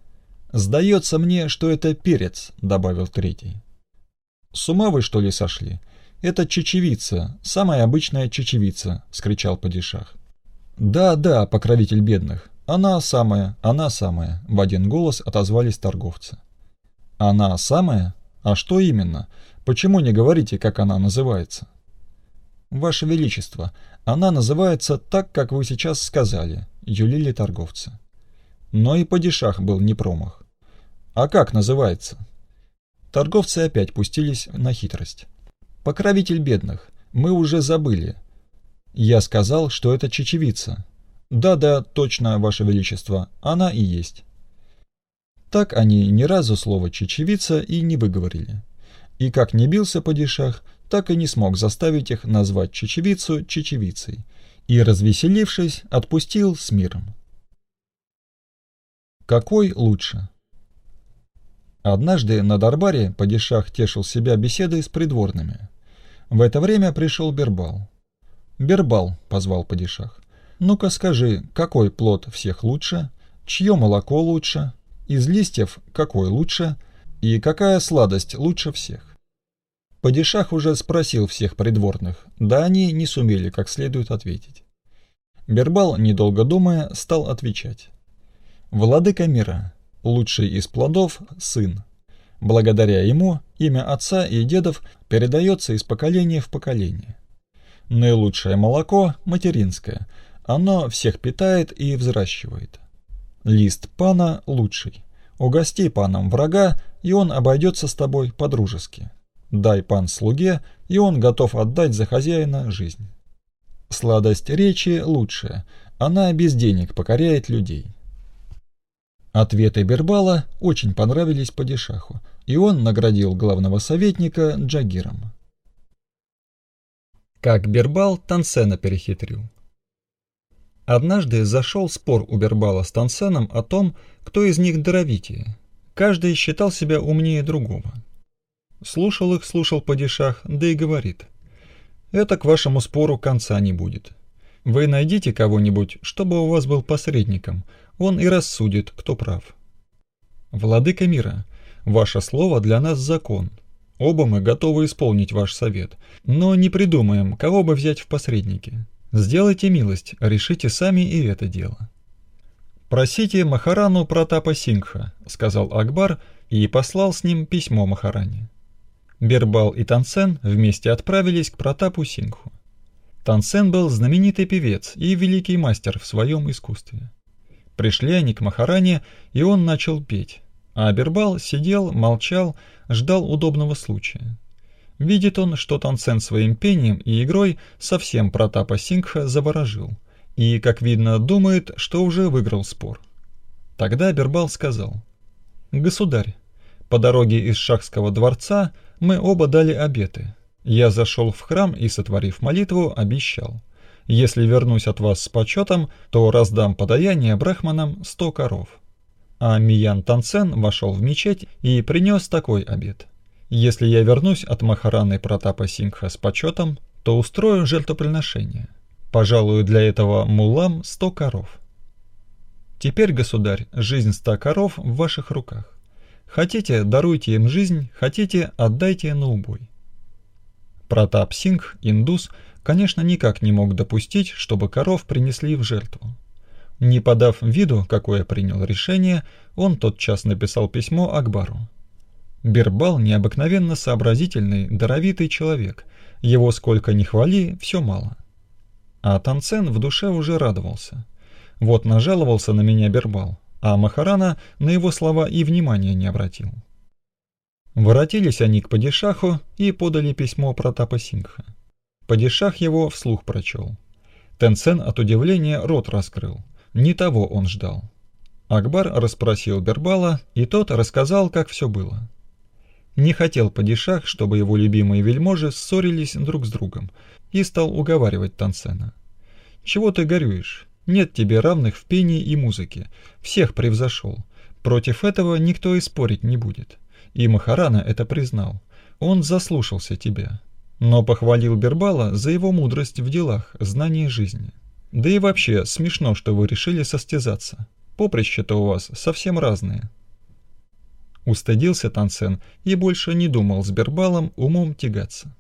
«Сдается мне, что это перец, — добавил третий». «С ума вы, что ли, сошли? Это чечевица, самая обычная чечевица, — вскричал падишах. «Да, да, покровитель бедных, она самая, — в один голос отозвались торговцы. «Она самая? А что именно? Почему не говорите, как она называется?» «Ваше Величество, она называется так, как вы сейчас сказали», — юлили торговцы. Но и падишах был не промах. «А как называется?» Торговцы опять пустились на хитрость. «Покровитель бедных, мы уже забыли. Я сказал, что это чечевица». «Да-да, точно, Ваше Величество, она и есть». Так они ни разу слово «чечевица» и не выговорили. И как не бился падишах, так и не смог заставить их назвать чечевицу чечевицей. И, развеселившись, отпустил с миром. Какой лучше? Однажды на Дарбаре падишах тешил себя беседой с придворными. В это время пришел Бербал. «Бербал», — позвал падишах, — «ну-ка скажи, какой плод всех лучше, чье молоко лучше, из листьев какой лучше и какая сладость лучше всех?» Падишах уже спросил всех придворных, да они не сумели как следует ответить. Бербал, недолго думая, стал отвечать. «Владыка мира, лучший из плодов – сын. Благодаря ему имя отца и дедов передается из поколения в поколение. Наилучшее молоко – материнское, оно всех питает и взращивает. Лист пана лучший. Угости паном врага, и он обойдется с тобой по-дружески. Дай пан слуге, и он готов отдать за хозяина жизнь. Сладость речи лучшая, она без денег покоряет людей». Ответы Бербала очень понравились падишаху, и он наградил главного советника джагиром. Как Бербал Тансена перехитрил. Однажды зашел спор у Бербала с Тансеном о том, кто из них даровитее. Каждый считал себя умнее другого. Слушал падишах, да и говорит: «Это к вашему спору конца не будет. Вы найдите кого-нибудь, чтобы у вас был посредником, он и рассудит, кто прав. Владыка мира, ваше слово для нас закон. Оба мы готовы исполнить ваш совет, но не придумаем, кого бы взять в посредники. Сделайте милость, решите сами и это дело». «Просите Махарану Пратапа Сингха», — сказал Акбар и послал с ним письмо Махаране. Бербал и Тансен вместе отправились к Пратапу Сингху. Тансен был знаменитый певец и великий мастер в своем искусстве. Пришли они к Махаране, и он начал петь, а Бербал сидел, молчал, ждал удобного случая. Видит он, что Тансен своим пением и игрой совсем Пратапа Сингха заворожил, и, как видно, думает, что уже выиграл спор. Тогда Бербал сказал: «Государь, по дороге из Шахского дворца мы оба дали обеты. Я зашел в храм и, сотворив молитву, обещал: если вернусь от вас с почетом, то раздам подаяние брахманам 100 коров. А Миян Тансен вошел в мечеть и принес такой обет: если я вернусь от Махараны Пратапа Сингха с почетом, то устрою жертвоприношение. Пожалуй, для этого муллам 100 коров. Теперь, государь, жизнь 100 коров в ваших руках. Хотите, даруйте им жизнь, хотите, отдайте на убой». Пратап Сингх, индус, конечно, никак не мог допустить, чтобы коров принесли в жертву. Не подав виду, какое принял решение, он тотчас написал письмо Акбару. Бербал необыкновенно сообразительный, даровитый человек, его сколько ни хвали, все мало. А Тансен в душе уже радовался. Вот нажаловался на меня Бербал, а Махарана на его слова и внимания не обратил. Воротились они к падишаху и подали письмо Пратапа Сингха. Падишах его вслух прочел. Тансен от удивления рот раскрыл. Не того он ждал. Акбар расспросил Бербала, и тот рассказал, как все было. Не хотел падишах, чтобы его любимые вельможи ссорились друг с другом, и стал уговаривать Тансена. «Чего ты горюешь? Нет тебе равных в пении и музыке. Всех превзошел. Против этого никто и спорить не будет. И Махарана это признал. Он заслушался тебя. Но похвалил Бербала за его мудрость в делах, знание жизни. Да и вообще смешно, что вы решили состязаться. Поприща-то у вас совсем разные». Устыдился Тансен и больше не думал с Бербалом умом тягаться.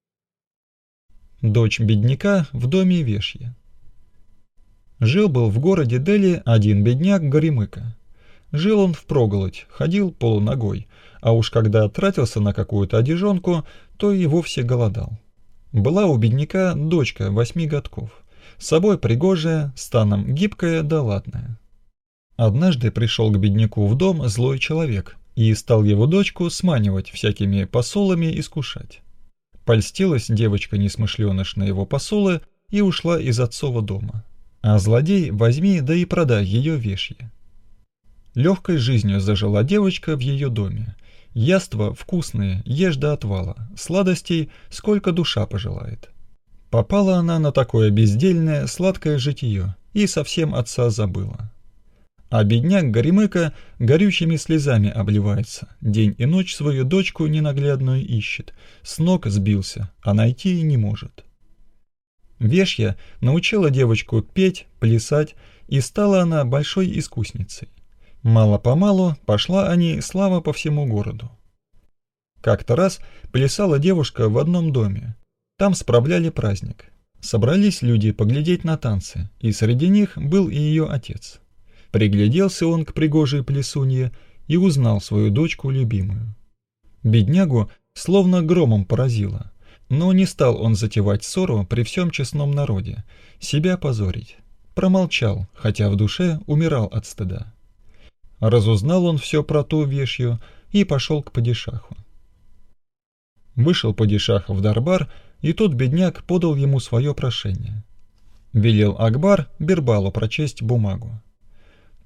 Дочь бедняка в доме вешья. Жил-был в городе Дели один бедняк Горемыка. Жил он впроголодь, ходил полуногой, а уж когда тратился на какую-то одежонку, то и вовсе голодал. Была у бедняка дочка 8 годков, с собой пригожая, станом гибкая да ладная. Однажды пришел к бедняку в дом злой человек и стал его дочку сманивать всякими посулами искушать. Польстилась девочка-несмышленыш на его посулы и ушла из отцова дома. А злодей возьми да и продай ее вешье. Легкой жизнью зажила девочка в ее доме. Яства вкусные, ешь до отвала, сладостей сколько душа пожелает. Попала она на такое бездельное, сладкое житие и совсем отца забыла. А бедняк Горемыка горючими слезами обливается, день и ночь свою дочку ненаглядную ищет, с ног сбился, а найти не может. Вешья научила девочку петь, плясать, и стала она большой искусницей. Мало-помалу пошла о ней слава по всему городу. Как-то раз плясала девушка в одном доме. Там справляли праздник. Собрались люди поглядеть на танцы, и среди них был и ее отец. Пригляделся он к пригожей плясунье и узнал свою дочку любимую. Беднягу словно громом поразило, но не стал он затевать ссору при всем честном народе, себя позорить. Промолчал, хотя в душе умирал от стыда. Разузнал он все про ту вешью и пошел к падишаху. Вышел падишах в дарбар, и тот бедняк подал ему свое прошение. Велел Акбар Бербалу прочесть бумагу.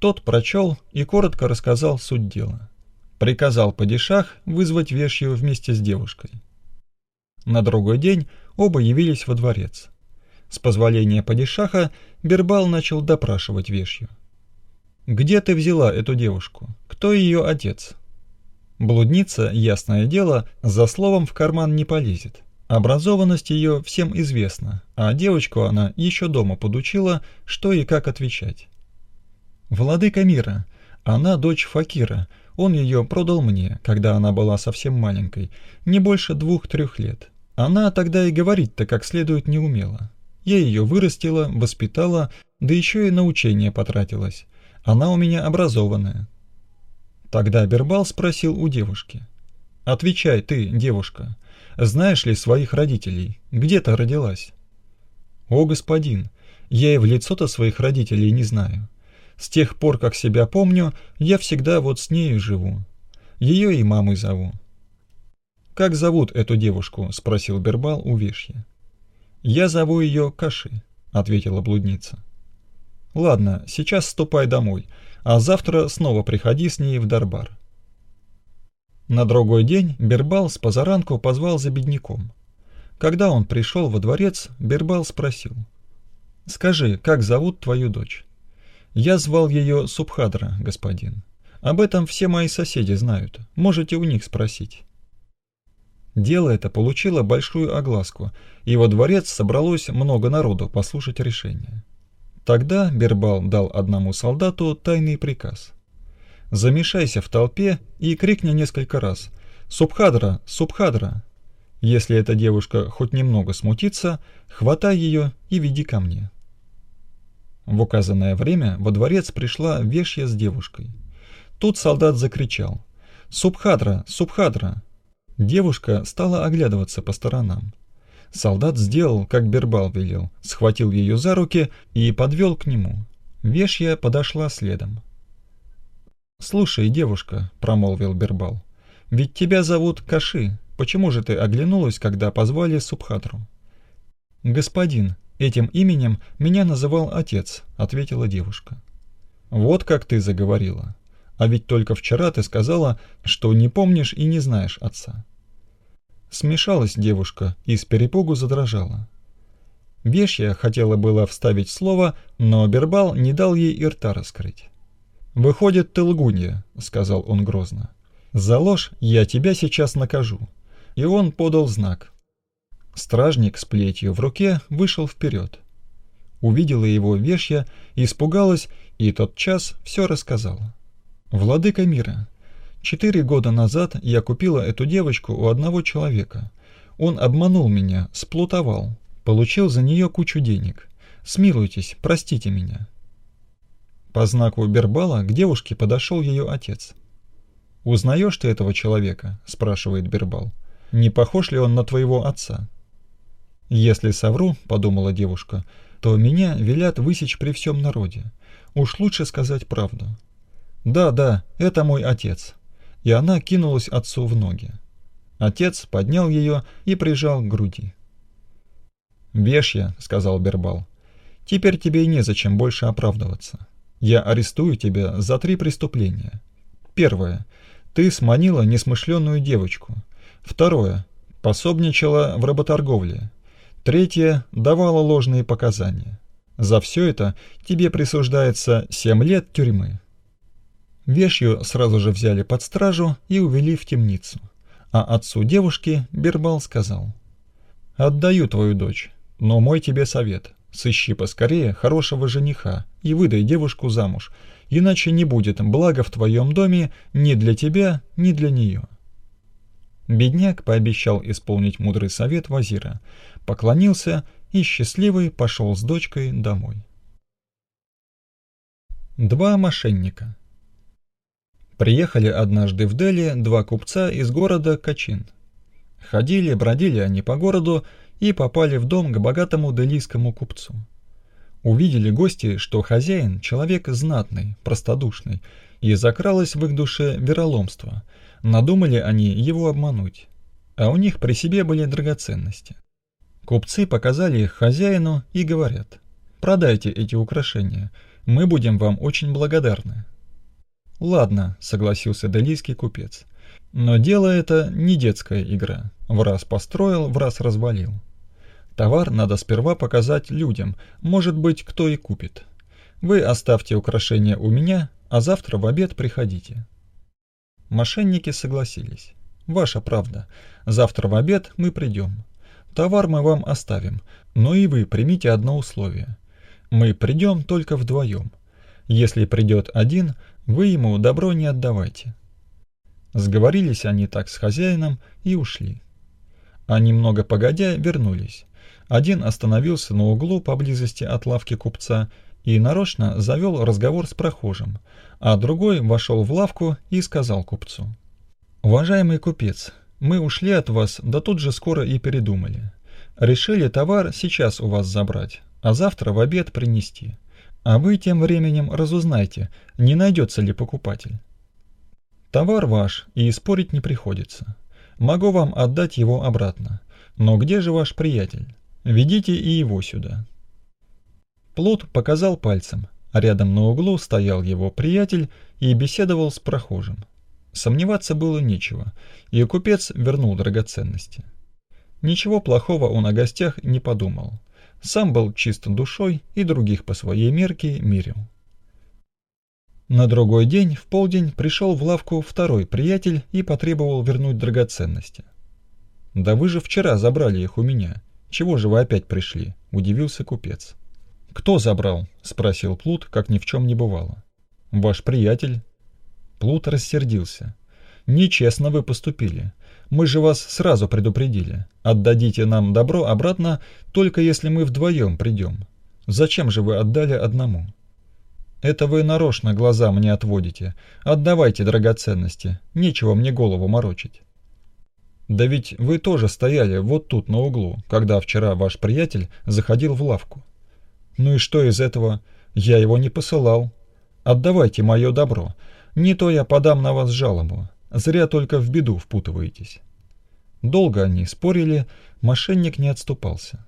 Тот прочел и коротко рассказал суть дела. Приказал падишах вызвать вешью вместе с девушкой. На другой день оба явились во дворец. С позволения падишаха Бирбал начал допрашивать вешью. «Где ты взяла эту девушку? Кто ее отец?» Блудница, ясное дело, за словом в карман не полезет. Образованность ее всем известна, а девочку она еще дома подучила, что и как отвечать. «Владыка мира, она дочь факира, он ее продал мне, когда она была совсем маленькой, не больше 2-3 лет. Она тогда и говорить-то как следует не умела. Я ее вырастила, воспитала, да еще и на учение потратилась. Она у меня образованная». Тогда Бирбал спросил у девушки: «Отвечай ты, девушка, знаешь ли своих родителей? Где ты родилась?» «О, господин, я и в лицо-то своих родителей не знаю. С тех пор, как себя помню, я всегда вот с нею живу. Ее и мамой зову». «Как зовут эту девушку?» — спросил Бирбал у вешьи. «Я зову ее Каши», — ответила блудница. «Ладно, сейчас ступай домой, а завтра снова приходи с ней в Дарбар». На другой день Бирбал с позаранку позвал за бедняком. Когда он пришел во дворец, Бирбал спросил: «Скажи, как зовут твою дочь?» «Я звал ее Субхадра, господин. Об этом все мои соседи знают, можете у них спросить». Дело это получило большую огласку, и во дворец собралось много народу послушать решение. Тогда Бирбал дал одному солдату тайный приказ: «Замешайся в толпе и крикни несколько раз: «Субхадра! Субхадра!» Если эта девушка хоть немного смутится, хватай ее и веди ко мне». В указанное время во дворец пришла вешья с девушкой. Тут солдат закричал: «Субхадра! Субхадра!» Девушка стала оглядываться по сторонам. Солдат сделал, как Бирбал велел, схватил ее за руки и подвел к нему. Вешья подошла следом. «Слушай, девушка», — промолвил Бирбал, — «ведь тебя зовут Каши, почему же ты оглянулась, когда позвали Субхадру?» «Господин, этим именем меня называл отец», — ответила девушка. «Вот как ты заговорила. А ведь только вчера ты сказала, что не помнишь и не знаешь отца». Смешалась девушка и с перепугу задрожала. Вешья хотела было вставить слово, но Бирбал не дал ей и рта раскрыть. «Выходит, ты лгунья», — сказал он грозно. «За ложь я тебя сейчас накажу». И он подал знак. Стражник с плетью в руке вышел вперед. Увидела его вешья, испугалась и тотчас все рассказала. «Владыка мира, 4 года назад я купила эту девочку у одного человека. Он обманул меня, сплутовал, получил за нее кучу денег. Смилуйтесь, простите меня». По знаку Бирбала к девушке подошел ее отец. «Узнаешь ты этого человека?» — спрашивает Бирбал. «Не похож ли он на твоего отца?» «Если совру, — подумала девушка, — то меня велят высечь при всем народе. Уж лучше сказать правду. Да, это мой отец». И она кинулась отцу в ноги. Отец поднял ее и прижал к груди. «Вешья», — сказал Бирбал, — «теперь тебе и незачем больше оправдываться. Я арестую тебя за 3 преступления. Первое. Ты сманила несмышленную девочку. Второе. Пособничала в работорговле. Третье. Давала ложные показания. За все это тебе присуждается 7 лет тюрьмы». Вешью сразу же взяли под стражу и увели в темницу. А отцу девушки Бирбал сказал: «Отдаю твою дочь, но мой тебе совет. Сыщи поскорее хорошего жениха и выдай девушку замуж, иначе не будет блага в твоем доме ни для тебя, ни для нее». Бедняк пообещал исполнить мудрый совет вазира, поклонился и счастливый пошел с дочкой домой. 2 мошенника. Приехали однажды в Дели 2 купца из города Качин. Бродили они по городу и попали в дом к богатому делийскому купцу. Увидели гости, что хозяин — человек знатный, простодушный, и закралось в их душе вероломство. Надумали они его обмануть, а у них при себе были драгоценности. Купцы показали их хозяину и говорят: «Продайте эти украшения, Мы будем вам очень благодарны». «Ладно», — согласился делийский купец. «Но дело это не детская игра. В раз построил, в раз развалил. Товар надо сперва показать людям, может быть, кто и купит. Вы оставьте украшения у меня, а завтра в обед приходите». Мошенники согласились. «Ваша правда. Завтра в обед мы придем. Товар мы вам оставим, но и вы примите одно условие. Мы придем только вдвоем. Если придет один, вы ему добро не отдавайте». Сговорились они так с хозяином и ушли. А немного погодя вернулись. Один остановился на углу поблизости от лавки купца и нарочно завел разговор с прохожим, а другой вошел в лавку и сказал купцу: «Уважаемый купец, мы ушли от вас, да тут же скоро и передумали. Решили товар сейчас у вас забрать, а завтра в обед принести. А вы тем временем разузнайте, не найдется ли покупатель. Товар ваш, и спорить не приходится. Могу вам отдать его обратно. Но где же ваш приятель? Ведите и его сюда». Плут показал пальцем, а рядом на углу стоял его приятель и беседовал с прохожим. Сомневаться было нечего, и купец вернул драгоценности. Ничего плохого он о гостях не подумал. Сам был чист душой и других по своей мерке мирил. На другой день в полдень пришел в лавку второй приятель и потребовал вернуть драгоценности. «Да вы же вчера забрали их у меня. Чего же вы опять пришли?» – удивился купец. «Кто забрал?» – спросил Плут, как ни в чем не бывало. «Ваш приятель». Плут рассердился. «Нечестно вы поступили. Мы же вас сразу предупредили. Отдадите нам добро обратно, только если мы вдвоем придем. Зачем же вы отдали одному?» «Это вы нарочно глаза мне отводите. Отдавайте драгоценности. Нечего мне голову морочить». «Да ведь вы тоже стояли вот тут на углу, когда вчера ваш приятель заходил в лавку». «Ну и что из этого? Я его не посылал. Отдавайте мое добро. Не то я подам на вас жалобу. Зря только в беду впутываетесь». Долго они спорили, мошенник не отступался.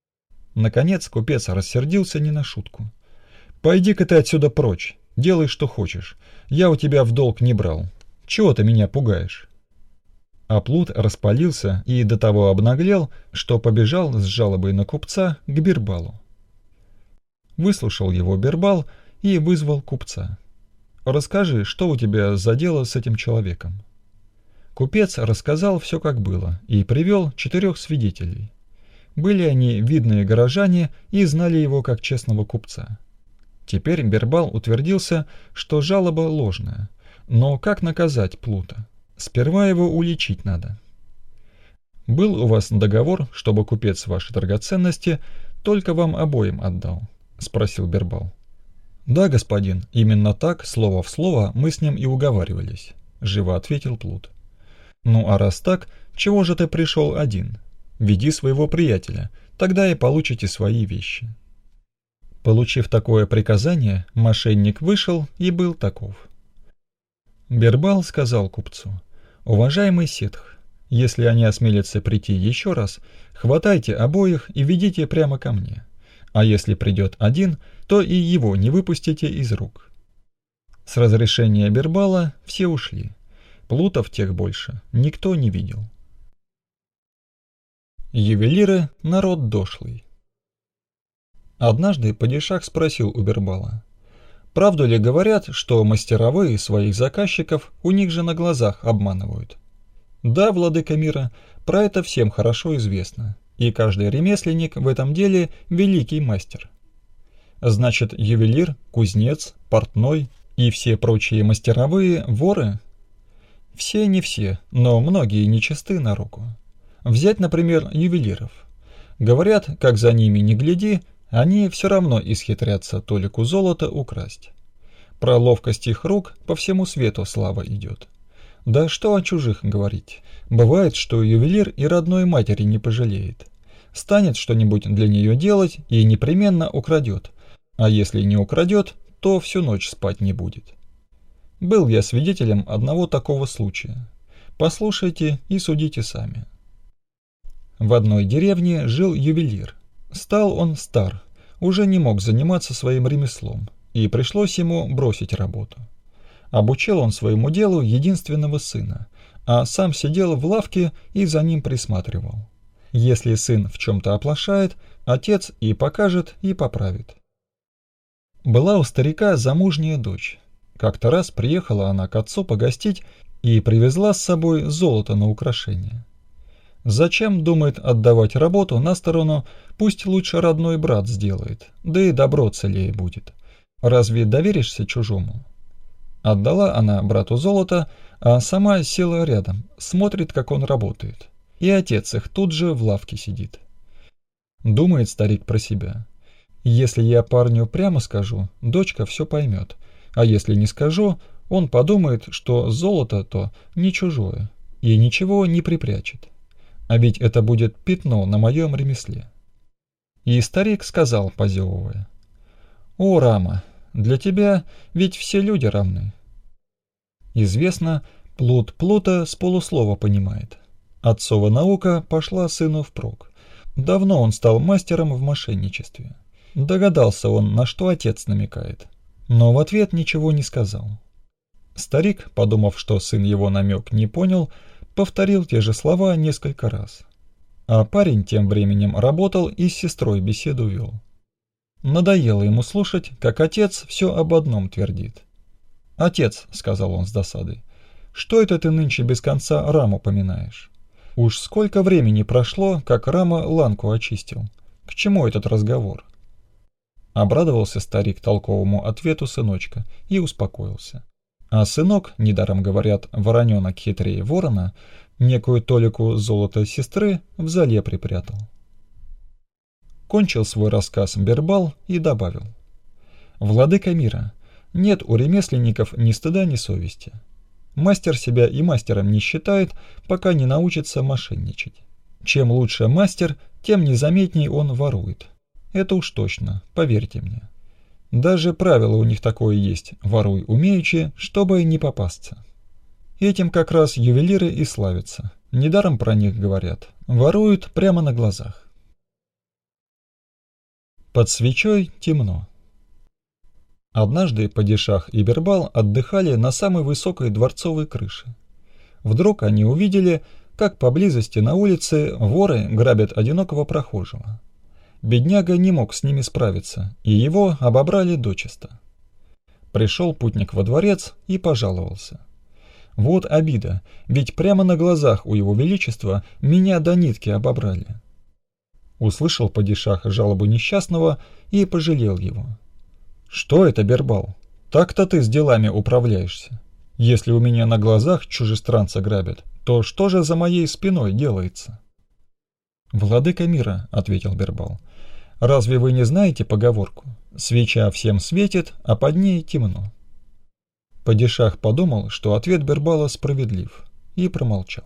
Наконец купец рассердился не на шутку. «Пойди-ка ты отсюда прочь, делай, что хочешь. Я у тебя в долг не брал. Чего ты меня пугаешь?» А Плут распалился и до того обнаглел, что побежал с жалобой на купца к Бирбалу. Выслушал его Бирбал и вызвал купца. «Расскажи, что у тебя за дело с этим человеком?» Купец рассказал все, как было, и привел 4 свидетелей. Были они видные горожане и знали его как честного купца. Теперь Бирбал утвердился, что жалоба ложная. Но как наказать Плута? Сперва его уличить надо. «Был у вас договор, чтобы купец ваши драгоценности только вам обоим отдал?» — спросил Бирбал. «Да, господин, именно так, слово в слово, мы с ним и уговаривались», — живо ответил Плут. «Ну а раз так, чего же ты пришел один? Веди своего приятеля, тогда и получите свои вещи». Получив такое приказание, мошенник вышел и был таков. Бирбал сказал купцу: «Уважаемый ситх, если они осмелятся прийти еще раз, хватайте обоих и ведите прямо ко мне. А если придет один, то и его не выпустите из рук». С разрешения Бирбала все ушли. Плутов тех больше никто не видел. Ювелиры — народ дошлый. Однажды падишах спросил у Бирбала: «Правду ли говорят, что мастеровые своих заказчиков у них же на глазах обманывают?» «Да, владыка мира, про это всем хорошо известно, и каждый ремесленник в этом деле великий мастер». «Значит, ювелир, кузнец, портной и все прочие мастеровые воры?» «Все не все, но многие нечисты на руку. Взять, например, ювелиров. Говорят, как за ними не гляди, они все равно исхитрятся толику золота украсть. Про ловкость их рук по всему свету слава идет. Да что о чужих говорить. Бывает, что ювелир и родной матери не пожалеет. Станет что-нибудь для нее делать и непременно украдет. А если не украдет, то всю ночь спать не будет. Был я свидетелем одного такого случая. Послушайте и судите сами. В одной деревне жил ювелир. Стал он стар, уже не мог заниматься своим ремеслом, и пришлось ему бросить работу. Обучил он своему делу единственного сына, а сам сидел в лавке и за ним присматривал. Если сын в чем-то оплошает, отец и покажет, и поправит. Была у старика замужняя дочь. Как-то раз приехала она к отцу погостить и привезла с собой золото на украшение. Зачем, думает, отдавать работу на сторону, пусть лучше родной брат сделает, да и добро целее будет. Разве доверишься чужому? Отдала она брату золото, а сама села рядом, смотрит, как он работает. И отец их тут же в лавке сидит. Думает старик про себя. Если я парню прямо скажу, дочка все поймет, а если не скажу, он подумает, что золото-то не чужое и ничего не припрячет. А ведь это будет пятно на моем ремесле. И старик сказал, позевывая: «О, Рама, для тебя ведь все люди равны». Известно, плут плута с полуслова понимает. Отцова наука пошла сыну впрок. Давно он стал мастером в мошенничестве. Догадался он, на что отец намекает, но в ответ ничего не сказал. Старик, подумав, что сын его намек не понял, повторил те же слова несколько раз. А парень тем временем работал и с сестрой беседу вел. Надоело ему слушать, как отец все об одном твердит. «Отец», — сказал он с досадой, — «что это ты нынче без конца Раму поминаешь? Уж сколько времени прошло, как Рама ланку очистил. К чему этот разговор?» Обрадовался старик толковому ответу сыночка и успокоился. А сынок, недаром говорят, вороненок хитрее ворона, некую толику золота сестры в зале припрятал. Кончил свой рассказ Бербал и добавил: «Владыка мира, нет у ремесленников ни стыда, ни совести. Мастер себя и мастером не считает, пока не научится мошенничать. Чем лучше мастер, тем незаметней он ворует. Это уж точно, поверьте мне. Даже правило у них такое есть: воруй умеючи, чтобы не попасться. Этим как раз ювелиры и славятся. Недаром про них говорят: воруют прямо на глазах». Под свечой темно. Однажды падишах и Бербал отдыхали на самой высокой дворцовой крыше. Вдруг они увидели, как поблизости на улице воры грабят одинокого прохожего. Бедняга не мог с ними справиться, и его обобрали дочисто. Пришел путник во дворец и пожаловался: «Вот обида, ведь прямо на глазах у его величества меня до нитки обобрали». Услышал падишах жалобу несчастного и пожалел его. «Что это, Бербал? Так-то ты с делами управляешься. Если у меня на глазах чужестранца грабят, то что же за моей спиной делается?» «Владыка мира», — ответил Бербал, — «разве вы не знаете поговорку? Свеча всем светит, а под ней темно». Падишах подумал, что ответ Бербала справедлив, и промолчал.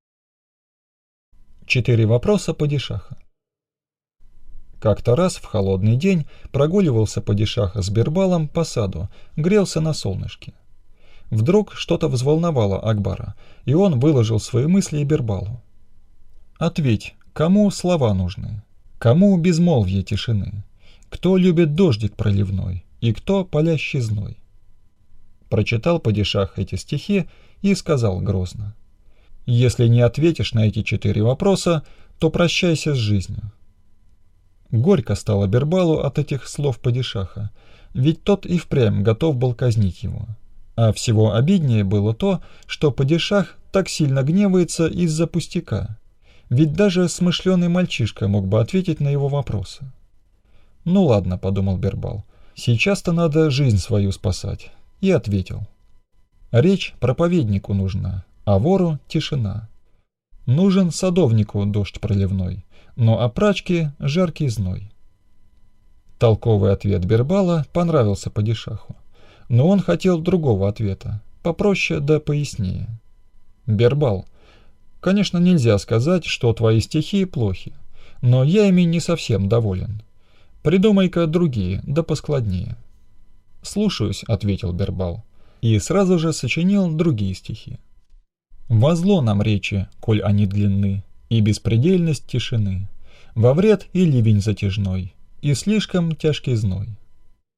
4 вопроса падишаха. Как-то раз в холодный день прогуливался падишах с Бербалом по саду, грелся на солнышке. Вдруг что-то взволновало Акбара, и он выложил свои мысли Бербалу. «Ответь, кому слова нужны? Кому безмолвие тишины? Кто любит дождик проливной, и кто палящий зной?» Прочитал падишах эти стихи и сказал грозно: «Если не ответишь на эти 4 вопроса, то прощайся с жизнью». Горько стало Бербалу от этих слов падишаха, ведь тот и впрямь готов был казнить его. А всего обиднее было то, что падишах так сильно гневается из-за пустяка, ведь даже смышленый мальчишка мог бы ответить на его вопросы. «Ну ладно», — подумал Бербал, — «сейчас-то надо жизнь свою спасать», и ответил: «Речь проповеднику нужна, а вору тишина. Нужен садовнику дождь проливной, но опрачке жаркий зной». Толковый ответ Бербала понравился падишаху, но он хотел другого ответа, попроще да пояснее. «Бербал, конечно, нельзя сказать, что твои стихи плохи, но я ими не совсем доволен. Придумай-ка другие, да поскладнее». «Слушаюсь», — ответил Бербал, и сразу же сочинил другие стихи. «Во зло нам речи, коль они длинны, и беспредельность тишины, во вред и ливень затяжной, и слишком тяжкий зной».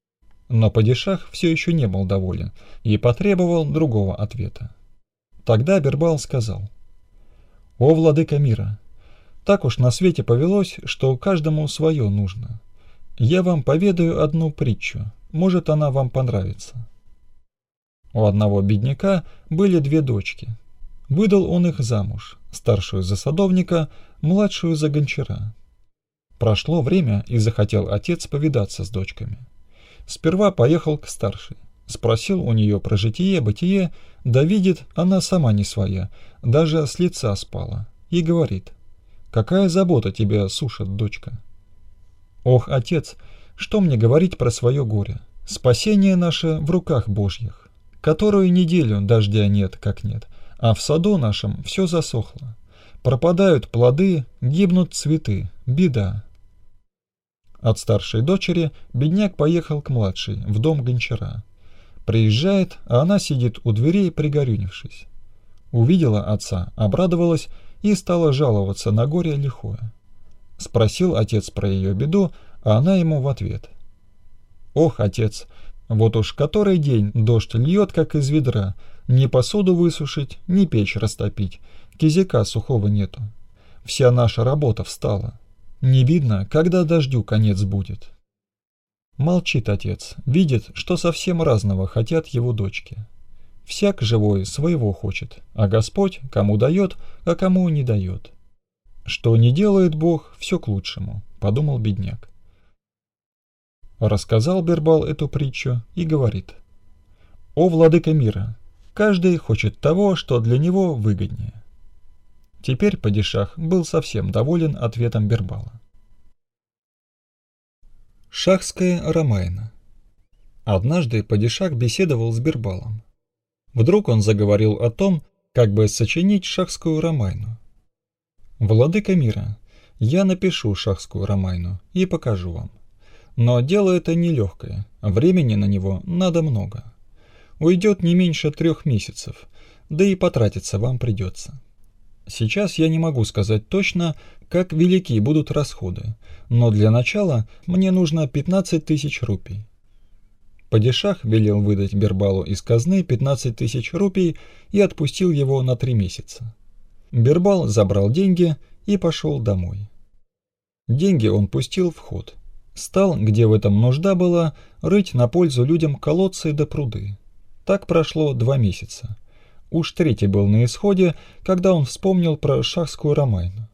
Но падишах все еще не был доволен и потребовал другого ответа. Тогда Бербал сказал: «О, владыка мира, так уж на свете повелось, что каждому свое нужно. Я вам поведаю одну притчу, может, она вам понравится». У одного бедняка были 2 дочки. Выдал он их замуж, старшую за садовника, младшую за гончара. Прошло время, и захотел отец повидаться с дочками. Сперва поехал к старшей, спросил у нее про житие-бытие, да видит, она сама не своя, даже с лица спала, и говорит: «Какая забота тебя сушит, дочка?» «Ох, отец, что мне говорить про свое горе? Спасение наше в руках Божьих. Которую неделю дождя нет, как нет, а в саду нашем все засохло. Пропадают плоды, гибнут цветы, беда». От старшей дочери бедняк поехал к младшей, в дом гончара. Приезжает, а она сидит у дверей, пригорюнившись. Увидела отца, обрадовалась и стала жаловаться на горе лихое. Спросил отец про ее беду, а она ему в ответ: «Ох, отец, вот уж который день дождь льет, как из ведра, ни посуду высушить, ни печь растопить, кизяка сухого нету. Вся наша работа встала. Не видно, когда дождю конец будет». Молчит отец, видит, что совсем разного хотят его дочки. Всяк живой своего хочет, а Господь кому дает, а кому не дает. Что не делает Бог, все к лучшему, подумал бедняк. Рассказал Бербал эту притчу и говорит: «О, владыка мира, каждый хочет того, что для него выгоднее». Теперь падишах был совсем доволен ответом Бербала. Шахская ромайна. Однажды падишах беседовал с Бербалом. Вдруг он заговорил о том, как бы сочинить шахскую ромайну. «Владыка мира, я напишу шахскую ромайну и покажу вам. Но дело это нелегкое, времени на него надо много. Уйдет не меньше 3 месяцев, да и потратиться вам придется. Сейчас я не могу сказать точно, как велики будут расходы, но для начала мне нужно 15 тысяч рупий». Падишах велел выдать Бербалу из казны 15 тысяч рупий и отпустил его на 3 месяца. Бербал забрал деньги и пошел домой. Деньги он пустил в ход. Стал, где в этом нужда была, рыть на пользу людям колодцы да пруды. Так прошло 2 месяца. Уж 3-й был на исходе, когда он вспомнил про шахскую ромайну.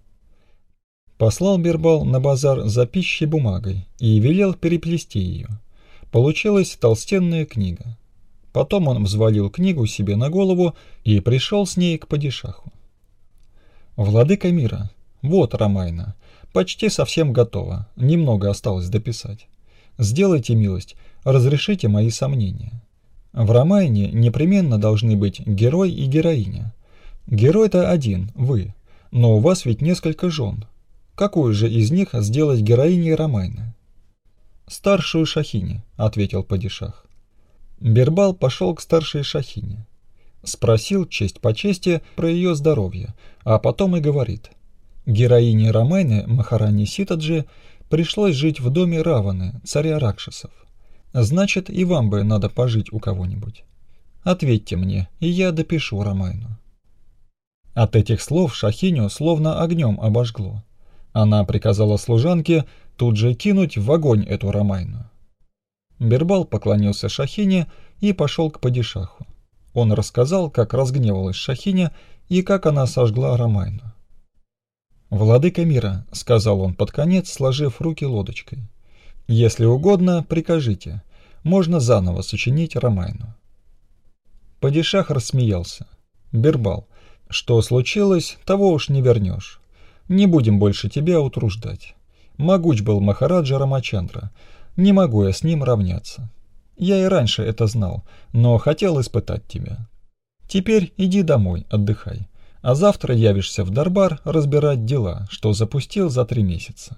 Послал Бербал на базар за пищей бумагой и велел переплести ее. Получилась толстенная книга. Потом он взвалил книгу себе на голову и пришел с ней к падишаху. «Владыка мира, вот ромайна, почти совсем готова, немного осталось дописать. Сделайте милость, разрешите мои сомнения. В ромайне непременно должны быть герой и героиня. Герой-то один, вы, но у вас ведь несколько жен. Какую же из них сделать героиней ромайны?» «Старшую шахини», — ответил падишах. Бербал пошел к старшей шахине. Спросил честь по чести про ее здоровье, а потом и говорит: «Героине ромайны Махарани Ситаджи пришлось жить в доме Раваны, царя Ракшасов. Значит, и вам бы надо пожить у кого-нибудь. Ответьте мне, и я допишу ромайну». От этих слов шахиню словно огнем обожгло. Она приказала служанке тут же кинуть в огонь эту ромайну. Бербал поклонился шахине и пошел к падишаху. Он рассказал, как разгневалась шахиня и как она сожгла ромайну. «Владыка мира», — сказал он под конец, сложив руки лодочкой, — «если угодно, прикажите, можно заново сочинить ромайну». Падишах рассмеялся. «Бербал, что случилось, того уж не вернешь. Не будем больше тебя утруждать. Могуч был Махараджа Рамачандра, не могу я с ним равняться. Я и раньше это знал, но хотел испытать тебя. Теперь иди домой, отдыхай, а завтра явишься в Дарбар разбирать дела, что запустил за 3 месяца».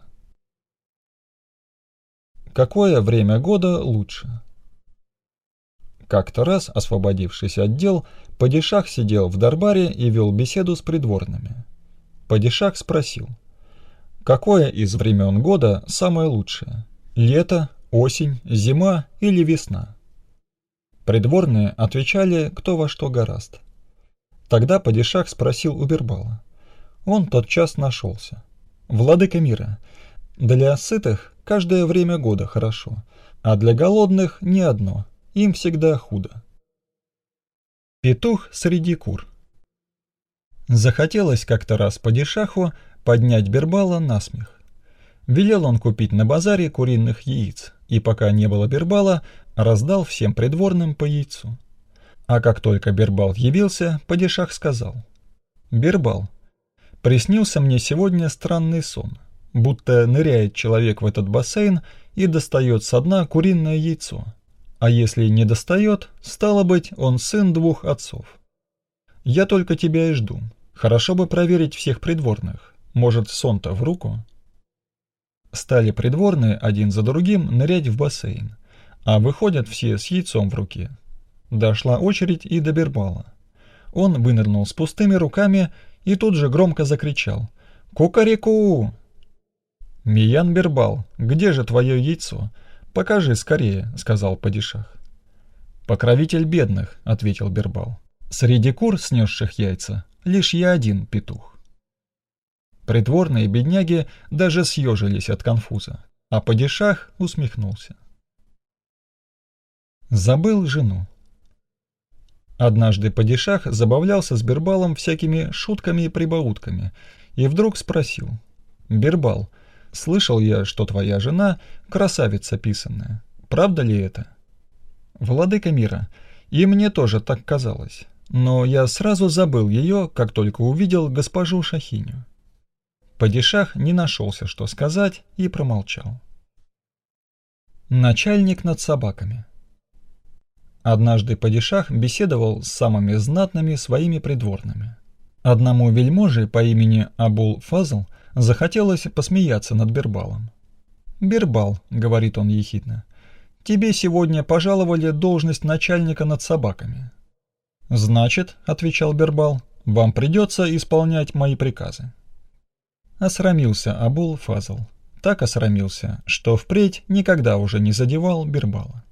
Какое время года лучше? Как-то раз, освободившись от дел, падишах сидел в Дарбаре и вел беседу с придворными. Падишах спросил: «Какое из времен года самое лучшее? Лето, осень, зима или весна. Придворные отвечали кто во что горазд. Тогда падишах спросил у Бирбала. Он тотчас нашелся. «Владыка мира, для сытых каждое время года хорошо, а для голодных ни одно, им всегда худо». Петух среди кур. Захотелось как-то раз падишаху поднять Бирбала на смех. Велел он купить на базаре куриных яиц, и пока не было Бирбала, раздал всем придворным по яйцу. А как только Бирбал явился, падишах сказал: «Бирбал, приснился мне сегодня странный сон, будто ныряет человек в этот бассейн и достает со дна куриное яйцо, а если не достает, стало быть, он сын двух отцов. Я только тебя и жду, хорошо бы проверить всех придворных, может, сон-то в руку». Стали придворные один за другим нырять в бассейн, а выходят все с яйцом в руке. Дошла очередь и до Бирбала. Он вынырнул с пустыми руками и тут же громко закричал: «Кукареку!» «Миян Бирбал, где же твое яйцо? Покажи скорее», — сказал падишах. «Покровитель бедных», — ответил Бирбал. «Среди кур, снесших яйца, лишь я один петух». Придворные бедняги даже съежились от конфуза, а падишах усмехнулся. Забыл жену. Однажды падишах забавлялся с Бирбалом всякими шутками и прибаутками и вдруг спросил: «Бирбал, слышал я, что твоя жена красавица писанная. Правда ли это?» «Владыка мира, и мне тоже так казалось, но я сразу забыл ее, как только увидел госпожу Шахиню». Падишах не нашелся, что сказать, и промолчал. Начальник над собаками. Однажды падишах беседовал с самыми знатными своими придворными. Одному вельможе по имени Абул-Фазл захотелось посмеяться над Бирбалом. «Бирбал», — говорит он ехидно, — «тебе сегодня пожаловали должность начальника над собаками». «Значит, — отвечал Бирбал, — вам придется исполнять мои приказы». Осрамился Абул-Фазл. Так осрамился, что впредь никогда уже не задевал Бирбала.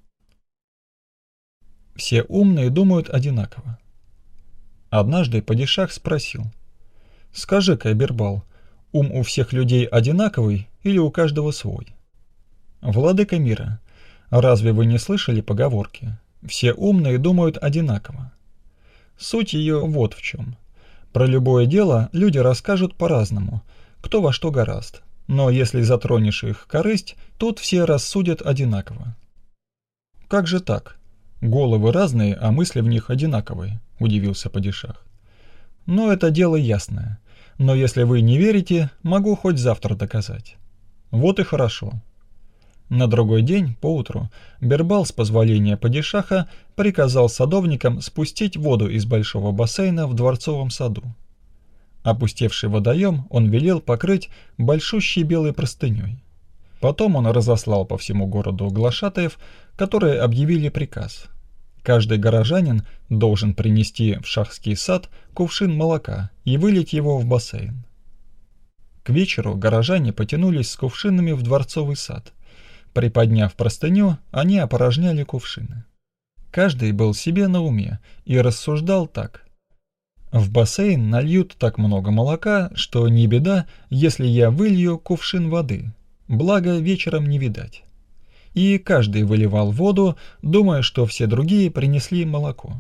Все умные думают одинаково. Однажды падишах спросил: «Скажи-ка, Бирбал, ум у всех людей одинаковый или у каждого свой?» «Владыка мира, разве вы не слышали поговорки: все умные думают одинаково?» Суть ее вот в чем. Про любое дело люди расскажут по-разному, кто во что горазд, но если затронешь их корысть, тут все рассудят одинаково. «Как же так? Головы разные, а мысли в них одинаковые», — удивился падишах. «Но это дело ясное. Но если вы не верите, могу хоть завтра доказать». «Вот и хорошо». На другой день, поутру, Бирбал с позволения падишаха приказал садовникам спустить воду из большого бассейна в дворцовом саду. Опустевший водоем он велел покрыть большущей белой простыней. Потом он разослал по всему городу глашатаев, которые объявили приказ. Каждый горожанин должен принести в шахский сад кувшин молока и вылить его в бассейн. К вечеру горожане потянулись с кувшинами в дворцовый сад. Приподняв простыню, они опорожняли кувшины. Каждый был себе на уме и рассуждал так: в бассейн нальют так много молока, что не беда, если я вылью кувшин воды, благо вечером не видать. И каждый выливал воду, думая, что все другие принесли молоко.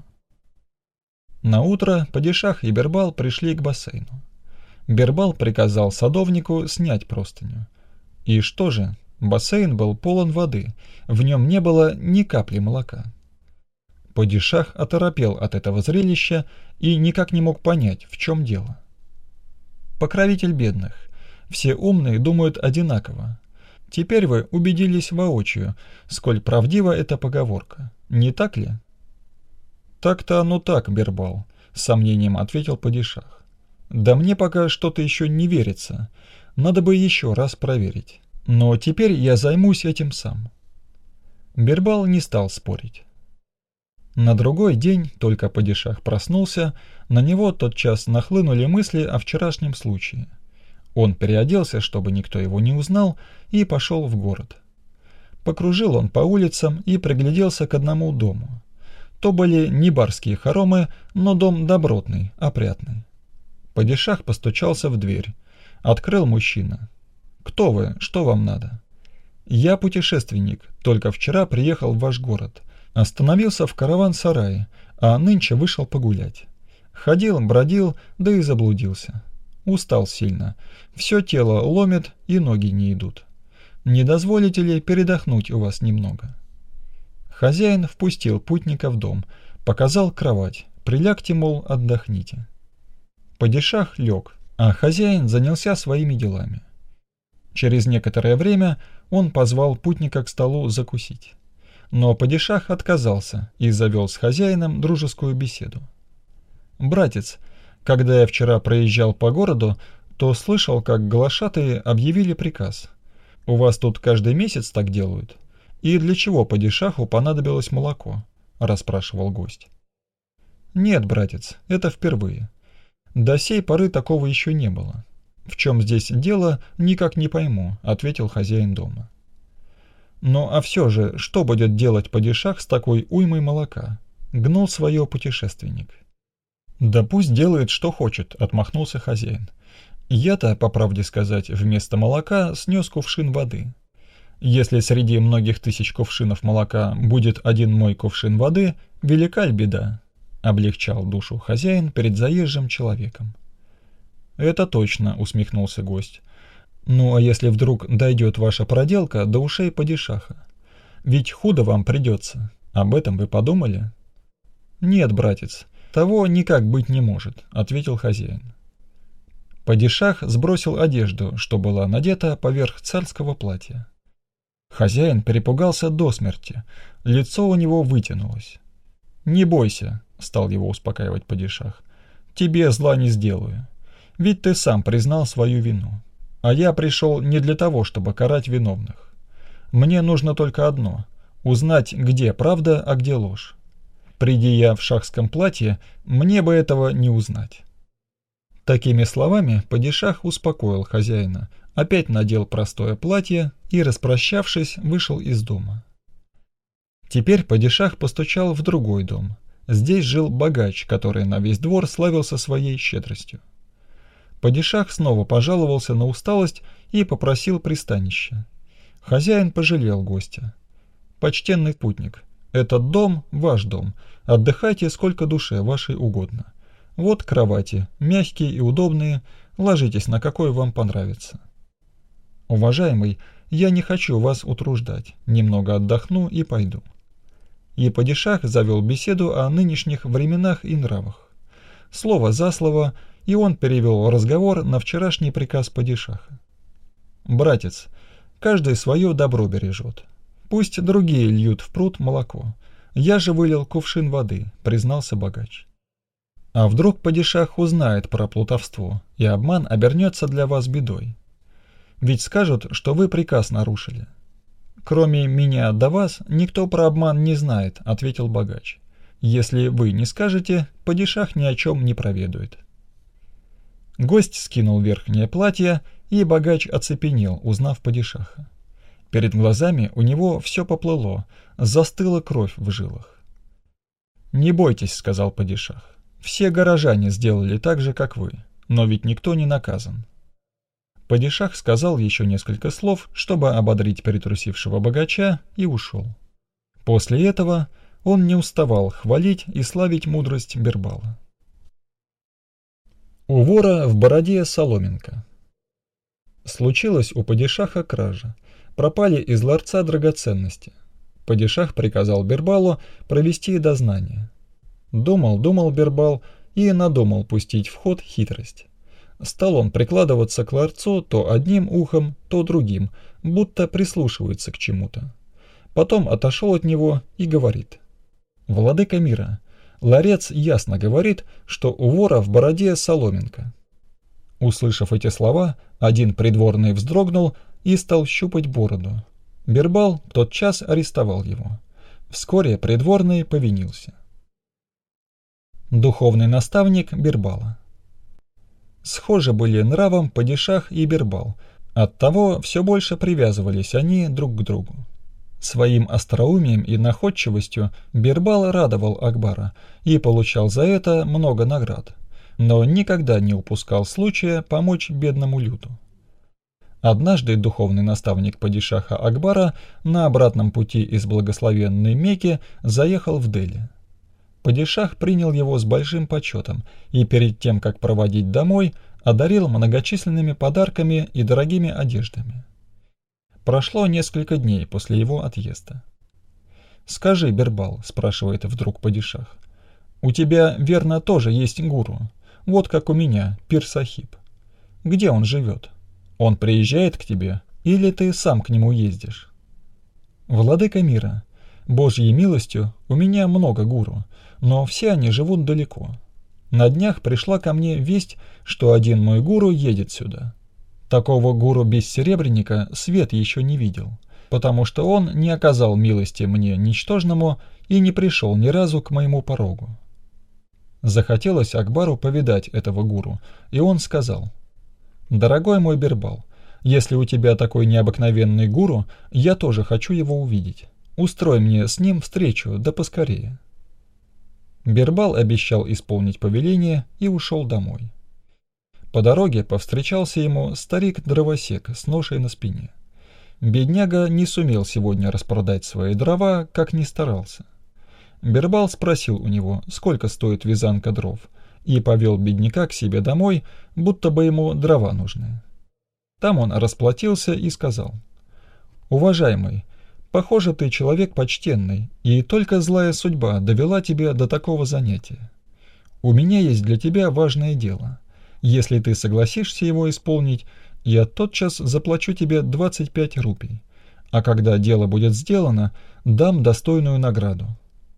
Наутро падишах и Бирбал пришли к бассейну. Бирбал приказал садовнику снять простыню. И что же? Бассейн был полон воды, в нем не было ни капли молока. Падишах оторопел от этого зрелища и никак не мог понять, в чем дело. Покровитель бедных. Все умные думают одинаково. Теперь вы убедились воочию, сколь правдива эта поговорка, не так ли? «Так-то оно так, Бирбал», — с сомнением ответил падишах. «Да мне пока что-то еще не верится. Надо бы еще раз проверить. Но теперь я займусь этим сам». Бирбал не стал спорить. На другой день, только падишах проснулся, на него тотчас нахлынули мысли о вчерашнем случае. Он переоделся, чтобы никто его не узнал, и пошел в город. Покружил он по улицам и пригляделся к одному дому. То были не барские хоромы, но дом добротный, опрятный. Падишах постучался в дверь. Открыл мужчина. «Кто вы? Что вам надо?» «Я путешественник, только вчера приехал в ваш город. Остановился в караван-сарае, а нынче вышел погулять. Ходил, бродил, да и заблудился. Устал сильно. Все тело ломит и ноги не идут. Не дозволите ли передохнуть у вас немного?» Хозяин впустил путника в дом, показал кровать. «Прилягте, мол, отдохните». Падишах лег, а хозяин занялся своими делами. Через некоторое время он позвал путника к столу закусить. Но падишах отказался и завел с хозяином дружескую беседу. «Братец, когда я вчера проезжал по городу, то слышал, как глашатые объявили приказ. У вас тут каждый месяц так делают? И для чего падишаху понадобилось молоко?» – расспрашивал гость. «Нет, братец, это впервые. До сей поры такого еще не было. В чем здесь дело, никак не пойму», – ответил хозяин дома. «Ну а все же, что будет делать падишах с такой уймой молока?» – гнул свое путешественник. «Да пусть делает, что хочет», – отмахнулся хозяин. «Я-то, по правде сказать, вместо молока снес кувшин воды. Если среди многих тысяч кувшинов молока будет один мой кувшин воды, велика ль беда?» – облегчал душу хозяин перед заезжим человеком. «Это точно», – усмехнулся гость. «Ну а если вдруг дойдет ваша проделка до ушей падишаха? Ведь худо вам придется. Об этом вы подумали?» «Нет, братец, того никак быть не может», – ответил хозяин. Падишах сбросил одежду, что была надета поверх царского платья. Хозяин перепугался до смерти, лицо у него вытянулось. «Не бойся», — стал его успокаивать падишах, — «тебе зла не сделаю. Ведь ты сам признал свою вину. А я пришел не для того, чтобы карать виновных. Мне нужно только одно — узнать, где правда, а где ложь. Приди я в шахском платье, мне бы этого не узнать». Такими словами падишах успокоил хозяина, опять надел простое платье и, распрощавшись, вышел из дома. Теперь падишах постучал в другой дом. Здесь жил богач, который на весь двор славился своей щедростью. Падишах снова пожаловался на усталость и попросил пристанища. Хозяин пожалел гостя. «Почтенный путник, этот дом – ваш дом, отдыхайте сколько душе вашей угодно. Вот кровати, мягкие и удобные, ложитесь на какой вам понравится». «Уважаемый, я не хочу вас утруждать, немного отдохну и пойду». И падишах завел беседу о нынешних временах и нравах. Слово за слово, и он перевел разговор на вчерашний приказ падишаха. «Братец, каждый свое добро бережет. Пусть другие льют в пруд молоко. Я же вылил кувшин воды», — признался богач. «А вдруг падишах узнает про плутовство, и обман обернется для вас бедой? Ведь скажут, что вы приказ нарушили». «Кроме меня до вас никто про обман не знает», — ответил богач. «Если вы не скажете, падишах ни о чем не проведует». Гость скинул верхнее платье, и богач оцепенел, узнав падишаха. Перед глазами у него все поплыло, застыла кровь в жилах. «Не бойтесь», — сказал падишах. «Все горожане сделали так же, как вы, но ведь никто не наказан». Падишах сказал еще несколько слов, чтобы ободрить перетрусившего богача, и ушел. После этого он не уставал хвалить и славить мудрость Бербала. У вора в бороде соломинка. Случилось у падишаха кража. Пропали из ларца драгоценности. Падишах приказал Бербалу провести дознание. Думал Бербал и надумал пустить в ход хитрость. Стал он прикладываться к ларцу то одним ухом, то другим, будто прислушивается к чему-то. Потом отошел от него и говорит: «Владыка мира, ларец ясно говорит, что у вора в бороде соломинка». Услышав эти слова, один придворный вздрогнул и стал щупать бороду. Бербал тотчас арестовал его. Вскоре придворный повинился. Духовный наставник Бербала. Схожи были нравом падишах и Бербал, оттого все больше привязывались они друг к другу. Своим остроумием и находчивостью Бирбал радовал Акбара и получал за это много наград, но никогда не упускал случая помочь бедному люду. Однажды духовный наставник падишаха Акбара на обратном пути из благословенной Мекки заехал в Дели. Падишах принял его с большим почетом и перед тем, как проводить домой, одарил многочисленными подарками и дорогими одеждами. Прошло несколько дней после его отъезда. «Скажи, Бирбал, — спрашивает вдруг падишах, — у тебя, верно, тоже есть гуру, вот как у меня, Пир-Сахиб. Где он живет? Он приезжает к тебе, или ты сам к нему ездишь?» «Владыка мира, Божьей милостью у меня много гуру, но все они живут далеко. На днях пришла ко мне весть, что один мой гуру едет сюда. Такого гуру бессеребренника свет еще не видел, потому что он не оказал милости мне ничтожному и не пришел ни разу к моему порогу». Захотелось Акбару повидать этого гуру, и он сказал: «Дорогой мой Бирбал, если у тебя такой необыкновенный гуру, я тоже хочу его увидеть. Устрой мне с ним встречу, да поскорее». Бирбал обещал исполнить повеление и ушел домой. По дороге повстречался ему старик-дровосек с ношей на спине. Бедняга не сумел сегодня распродать свои дрова, как ни старался. Бирбал спросил у него, сколько стоит вязанка дров, и повел бедняка к себе домой, будто бы ему дрова нужны. Там он расплатился и сказал: «Уважаемый, похоже, ты человек почтенный, и только злая судьба довела тебя до такого занятия. У меня есть для тебя важное дело. Если ты согласишься его исполнить, я тотчас заплачу тебе 25 рупий, а когда дело будет сделано, дам достойную награду».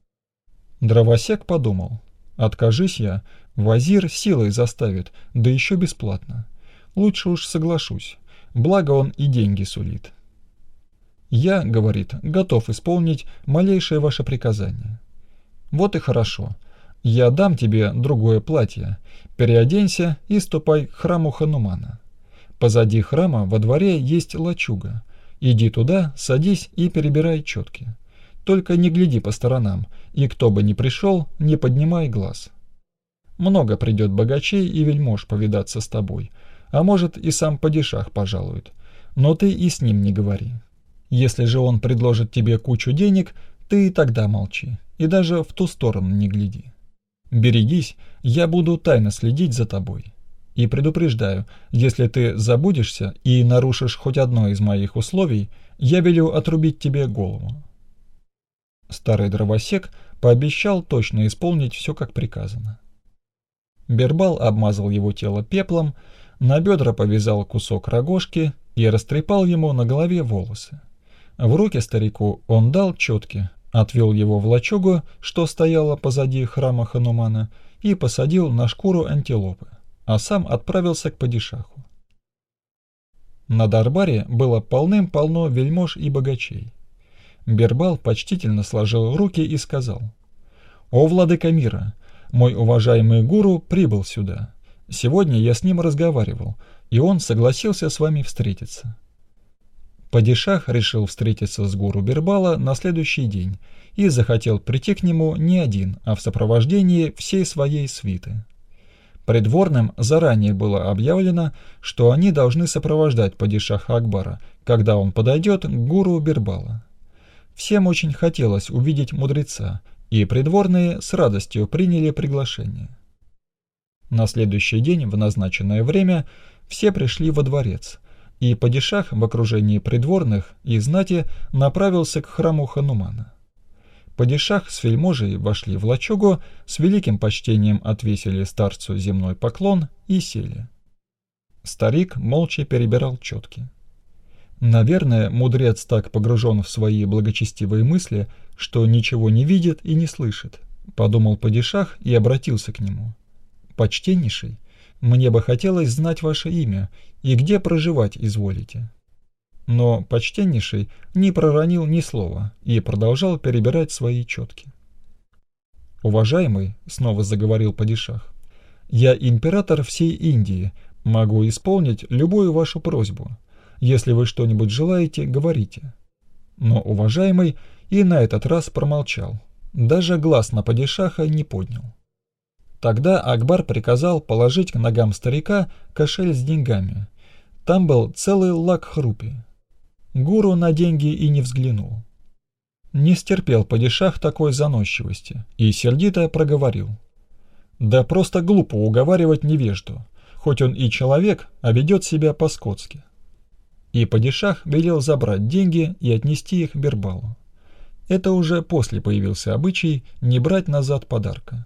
Дровосек подумал: «Откажись я, вазир силой заставит, да еще бесплатно. Лучше уж соглашусь, благо он и деньги сулит. Я, — говорит, — готов исполнить малейшее ваше приказание». «Вот и хорошо. Я дам тебе другое платье, переоденься и ступай к храму Ханумана. Позади храма во дворе есть лачуга. Иди туда, садись и перебирай четки. Только не гляди по сторонам, и кто бы ни пришел, не поднимай глаз. Много придет богачей и вельмож повидаться с тобой, а может и сам падишах пожалует, но ты и с ним не говори. Если же он предложит тебе кучу денег, ты и тогда молчи, и даже в ту сторону не гляди. Берегись, я буду тайно следить за тобой. И предупреждаю, если ты забудешься и нарушишь хоть одно из моих условий, я велю отрубить тебе голову». Старый дровосек пообещал точно исполнить все, как приказано. Бирбал обмазал его тело пеплом, на бедра повязал кусок рогожки и растрепал ему на голове волосы. В руки старику он дал четки, отвел его в лачугу, что стояла позади храма Ханумана, и посадил на шкуру антилопы, а сам отправился к падишаху. На Дарбаре было полным-полно вельмож и богачей. Бирбал почтительно сложил руки и сказал: «О, владыка мира, мой уважаемый гуру прибыл сюда. Сегодня я с ним разговаривал, и он согласился с вами встретиться». Падишах решил встретиться с гуру Бирбала на следующий день и захотел прийти к нему не один, а в сопровождении всей своей свиты. Придворным заранее было объявлено, что они должны сопровождать падишаха Акбара, когда он подойдет к гуру Бирбала. Всем очень хотелось увидеть мудреца, и придворные с радостью приняли приглашение. На следующий день в назначенное время все пришли во дворец, и падишах в окружении придворных и знати направился к храму Ханумана. Падишах с вельможей вошли в лачугу, с великим почтением отвесили старцу земной поклон и сели. Старик молча перебирал четки. Наверное, мудрец так погружен в свои благочестивые мысли, что ничего не видит и не слышит, подумал падишах и обратился к нему. «Почтеннейший, мне бы хотелось знать ваше имя и где проживать изволите». Но почтеннейший не проронил ни слова и продолжал перебирать свои четки. «Уважаемый, — снова заговорил падишах, — я император всей Индии, могу исполнить любую вашу просьбу. Если вы что-нибудь желаете, говорите». Но уважаемый и на этот раз промолчал, даже глаз на падишаха не поднял. Тогда Акбар приказал положить к ногам старика кошель с деньгами. Там был целый лак рупий. Гуру на деньги и не взглянул. Не стерпел падишах такой заносчивости и сердито проговорил: «Да просто глупо уговаривать невежду, хоть он и человек, а ведет себя по-скотски». И падишах велел забрать деньги и отнести их Бирбалу. Это уже после появился обычай не брать назад подарка.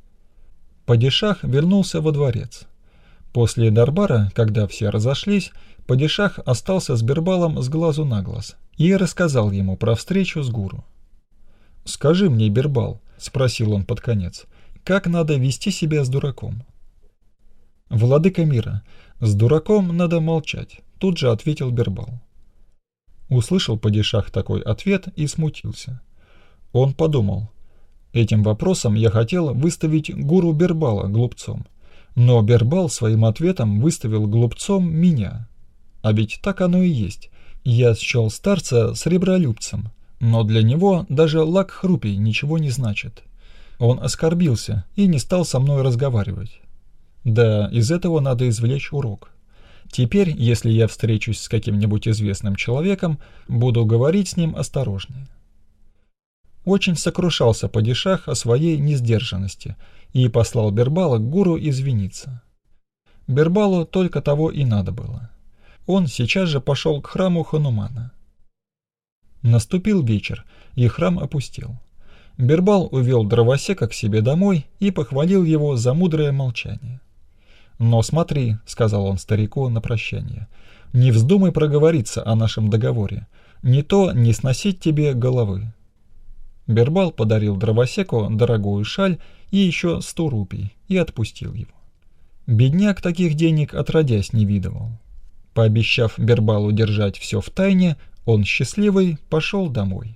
Падишах вернулся во дворец. После дарбара, когда все разошлись, падишах остался с Бирбалом с глазу на глаз и рассказал ему про встречу с гуру. «Скажи мне, Бирбал, — спросил он под конец, — как надо вести себя с дураком?» «Владыка мира, с дураком надо молчать», — тут же ответил Бирбал. Услышал падишах такой ответ и смутился. Он подумал: этим вопросом я хотел выставить гуру Бирбала глупцом, но Бирбал своим ответом выставил глупцом меня. А ведь так оно и есть. Я счел старца сребролюбцем, но для него даже лак рупий ничего не значит. Он оскорбился и не стал со мной разговаривать. Да, из этого надо извлечь урок. Теперь, если я встречусь с каким-нибудь известным человеком, буду говорить с ним осторожнее. Очень сокрушался падишах о своей несдержанности и послал Бирбала к гуру извиниться. Бирбалу только того и надо было. Он сейчас же пошел к храму Ханумана. Наступил вечер, и храм опустел. Бирбал увел дровосека к себе домой и похвалил его за мудрое молчание. «Но смотри, — сказал он старику на прощание, — не вздумай проговориться о нашем договоре, не то не сносить тебе головы». Бирбал подарил дровосеку дорогую шаль и еще 100 рупий и отпустил его. Бедняк таких денег отродясь не видывал. Пообещав Бирбалу держать все в тайне, он счастливый пошел домой.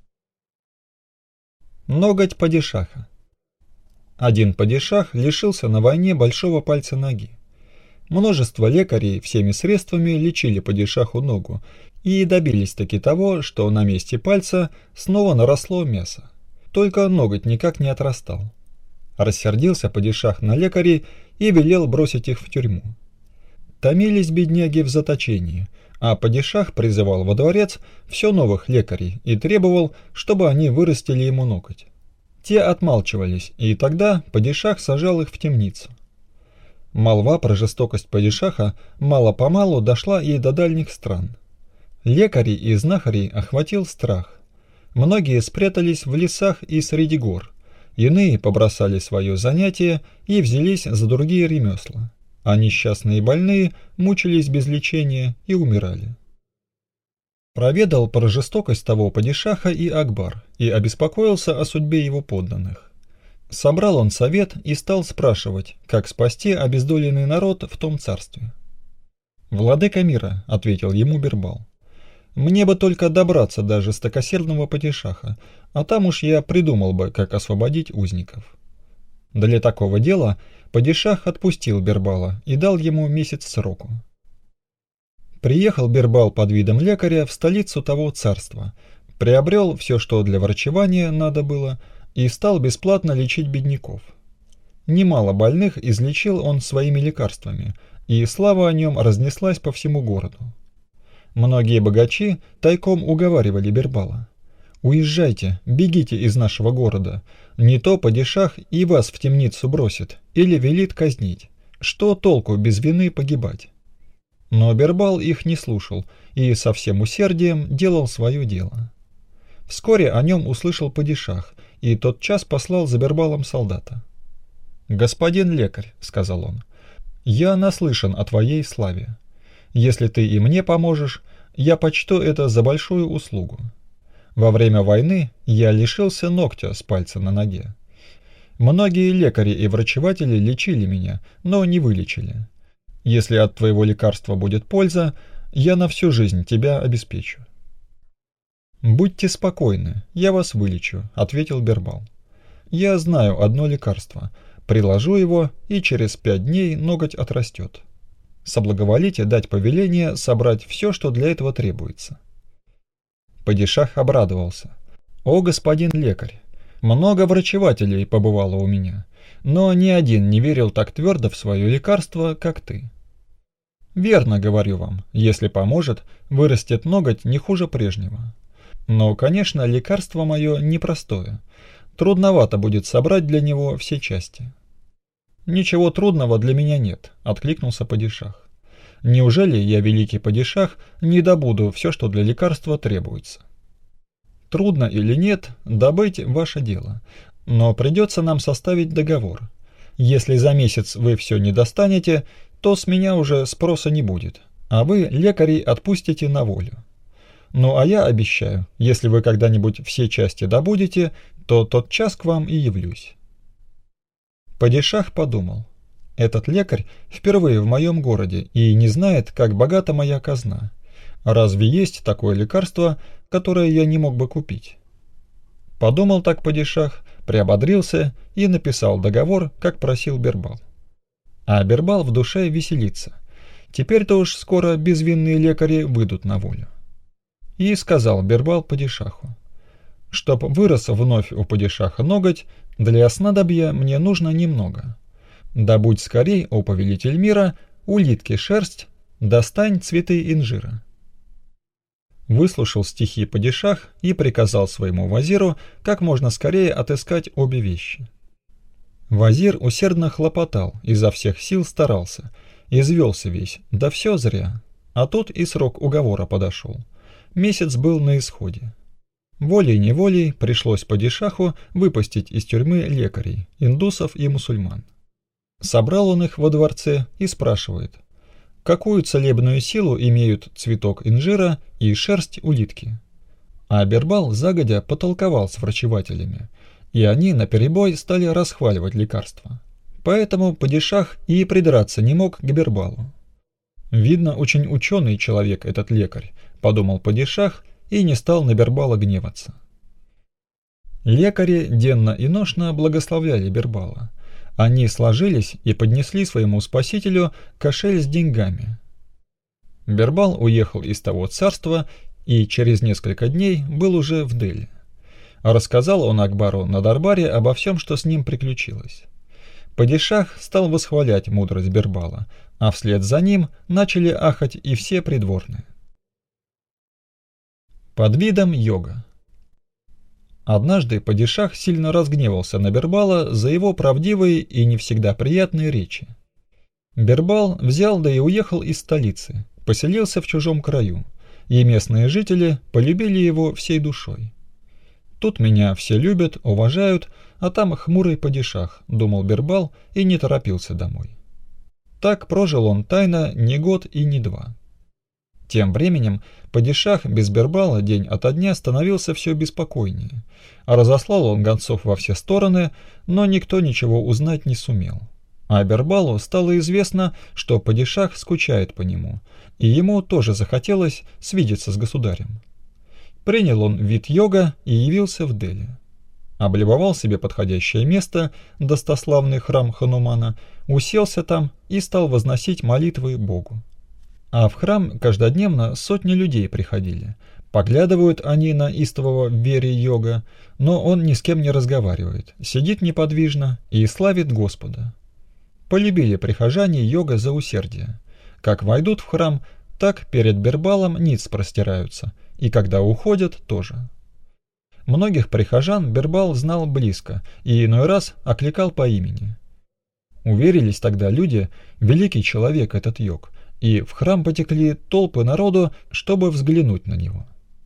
Ноготь падишаха. Один падишах лишился на войне большого пальца ноги. Множество лекарей всеми средствами лечили падишаху ногу и добились-таки того, что на месте пальца снова наросло мясо. Только ноготь никак не отрастал. Рассердился падишах на лекарей и велел бросить их в тюрьму. Томились бедняги в заточении, а падишах призывал во дворец все новых лекарей и требовал, чтобы они вырастили ему ноготь. Те отмалчивались, и тогда падишах сажал их в темницу. Молва про жестокость падишаха мало-помалу дошла и до дальних стран. Лекарей и знахарей охватил страх. Многие спрятались в лесах и среди гор, иные побросали свое занятие и взялись за другие ремесла, а несчастные больные мучились без лечения и умирали. Проведал про жестокость того падишаха и Акбар и обеспокоился о судьбе его подданных. Собрал он совет и стал спрашивать, как спасти обездоленный народ в том царстве. «Владыка мира, — ответил ему Бирбал, — мне бы только добраться до жестокосердного падишаха, а там уж я придумал бы, как освободить узников». Для такого дела падишах отпустил Бирбала и дал ему месяц сроку. Приехал Бирбал под видом лекаря в столицу того царства, приобрел все, что для врачевания надо было, и стал бесплатно лечить бедняков. Немало больных излечил он своими лекарствами, и слава о нем разнеслась по всему городу. Многие богачи тайком уговаривали Бирбала: «Уезжайте, бегите из нашего города, не то падишах и вас в темницу бросит или велит казнить. Что толку без вины погибать?» Но Бирбал их не слушал и со всем усердием делал свое дело. Вскоре о нем услышал падишах и тотчас послал за Бирбалом солдата. «Господин лекарь, — сказал он, — я наслышан о твоей славе. Если ты и мне поможешь, я почту это за большую услугу. Во время войны я лишился ногтя с пальца на ноге. Многие лекари и врачеватели лечили меня, но не вылечили. Если от твоего лекарства будет польза, я на всю жизнь тебя обеспечу». «Будьте спокойны, я вас вылечу», — ответил Бирбал. «Я знаю одно лекарство, приложу его, и через 5 дней ноготь отрастет. Соблаговолите дать повеление собрать все, что для этого требуется». Падишах обрадовался. «О, господин лекарь, много врачевателей побывало у меня, но ни один не верил так твердо в свое лекарство, как ты. Верно говорю вам, если поможет, вырастет ноготь не хуже прежнего. Но, конечно, лекарство мое непростое. Трудновато будет собрать для него все части». «Ничего трудного для меня нет», — откликнулся Падишах. «Неужели я, великий Падишах, не добуду все, что для лекарства требуется? Трудно или нет, добыть ваше дело, но придется нам составить договор. Если за месяц вы все не достанете, то с меня уже спроса не будет, а вы лекарей отпустите на волю. Ну а я обещаю, если вы когда-нибудь все части добудете, то тотчас к вам и явлюсь». Падишах подумал: этот лекарь впервые в моем городе и не знает, как богата моя казна. Разве есть такое лекарство, которое я не мог бы купить? Подумал так Падишах, приободрился и написал договор, как просил Бербал. А Бербал в душе веселится. Теперь-то уж скоро безвинные лекари выйдут на волю. И сказал Бербал Падишаху: «Чтоб вырос вновь у Падишаха ноготь, для снадобья мне нужно немного. Добудь скорей, о повелитель мира, улитки шерсть, достань цветы инжира». Выслушал стихи Падишах и приказал своему вазиру как можно скорее отыскать обе вещи. Вазир усердно хлопотал, изо всех сил старался, извелся весь, да все зря. А тут и срок уговора подошел. Месяц был на исходе. Волей-неволей пришлось Падишаху выпустить из тюрьмы лекарей, индусов и мусульман. Собрал он их во дворце и спрашивает: какую целебную силу имеют цветок инжира и шерсть улитки? А Бербал загодя потолковал с врачевателями, и они наперебой стали расхваливать лекарства. Поэтому Падишах и придраться не мог к Бербалу. «Видно, очень ученый человек этот лекарь», — подумал Падишах и не стал на Бербала гневаться. Лекари денно и ношно благословляли Бербала. Они сложились и поднесли своему спасителю кошель с деньгами. Бербал уехал из того царства и через несколько дней был уже в Дели. Рассказал он Акбару на Дарбаре обо всем, что с ним приключилось. Падишах стал восхвалять мудрость Бербала, а вслед за ним начали ахать и все придворные. Под видом йога. Однажды Падишах сильно разгневался на Бербала за его правдивые и не всегда приятные речи. Бербал взял да и уехал из столицы, поселился в чужом краю, и местные жители полюбили его всей душой. «Тут меня все любят, уважают, а там хмурый Падишах», — думал Бербал и не торопился домой. Так прожил он тайно не год и не два. Тем временем Падишах без Бербала день ото дня становился все беспокойнее, а разослал он гонцов во все стороны, но никто ничего узнать не сумел. А Бербалу стало известно, что Падишах скучает по нему, и ему тоже захотелось свидеться с государем. Принял он вид йога и явился в Дели. Облюбовал себе подходящее место, достославный храм Ханумана, уселся там и стал возносить молитвы Богу. А в храм каждодневно сотни людей приходили. Поглядывают они на истового в вере йога, но он ни с кем не разговаривает, сидит неподвижно и славит Господа. Полюбили прихожане йога за усердие. Как войдут в храм, так перед Бербалом ниц простираются, и когда уходят, тоже. Многих прихожан Бербал знал близко и иной раз окликал по имени. Уверились тогда люди, великий человек этот йог, и в храм потекли толпы народу, чтобы взглянуть на него.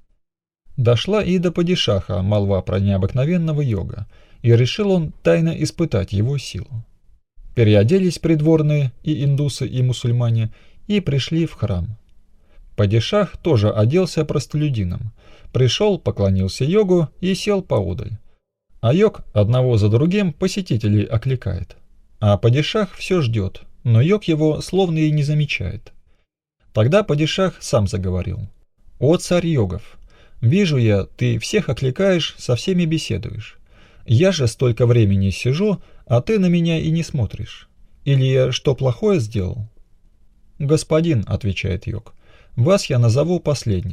Дошла и до Падишаха молва про необыкновенного йога, и решил он тайно испытать его силу. Переоделись придворные и индусы, и мусульмане, и пришли в храм. Падишах тоже оделся простолюдином, пришел, поклонился йогу и сел поодаль. А йог одного за другим посетителей окликает. А Падишах все ждет, но йог его словно и не замечает. Тогда Падишах сам заговорил. «О царь йогов, вижу я, ты всех окликаешь, со всеми беседуешь. Я же столько времени сижу, а ты на меня и не смотришь. Или я что плохое сделал?» «Господин», — отвечает йог, — «вас я назову последним.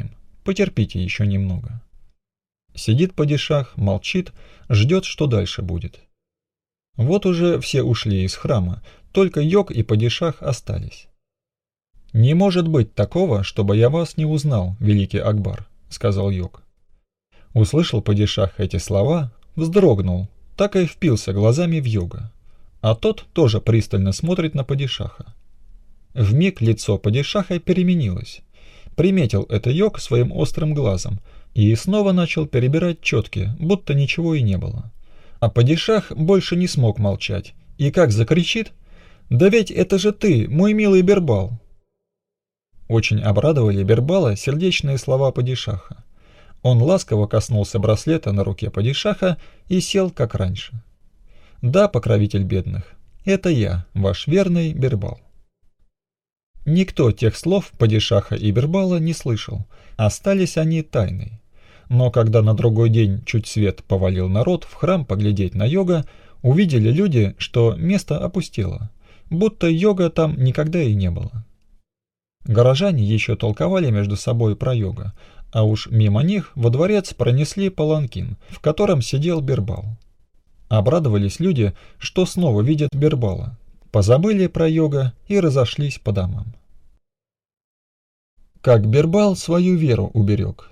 Потерпите еще немного. Сидит падишах, молчит, ждет, что дальше будет. Вот уже все ушли из храма, только йог и падишах остались. «Не может быть такого, чтобы я вас не узнал, великий Акбар», — сказал йог. Услышал падишах эти слова, вздрогнул, так и впился глазами в йога. А тот тоже пристально смотрит на падишаха. Вмиг лицо падишаха переменилось. Приметил это йог своим острым глазом и снова начал перебирать четки, будто ничего и не было. А падишах больше не смог молчать, и как закричит: «Да ведь это же ты, мой милый Бирбал!» Очень обрадовали Бирбала сердечные слова падишаха. Он ласково коснулся браслета на руке падишаха и сел, как раньше. «Да, покровитель бедных, это я, ваш верный Бирбал». Никто тех слов падишаха и Бирбала не слышал, остались они тайной. Но когда на другой день чуть свет повалил народ в храм поглядеть на йога, увидели люди, что место опустело, будто йога там никогда и не было. Горожане еще толковали между собой про йога, а уж мимо них во дворец пронесли паланкин, в котором сидел Бирбал. Обрадовались люди, что снова видят Бирбала, позабыли про йога и разошлись по домам. Как Бирбал свою веру уберег.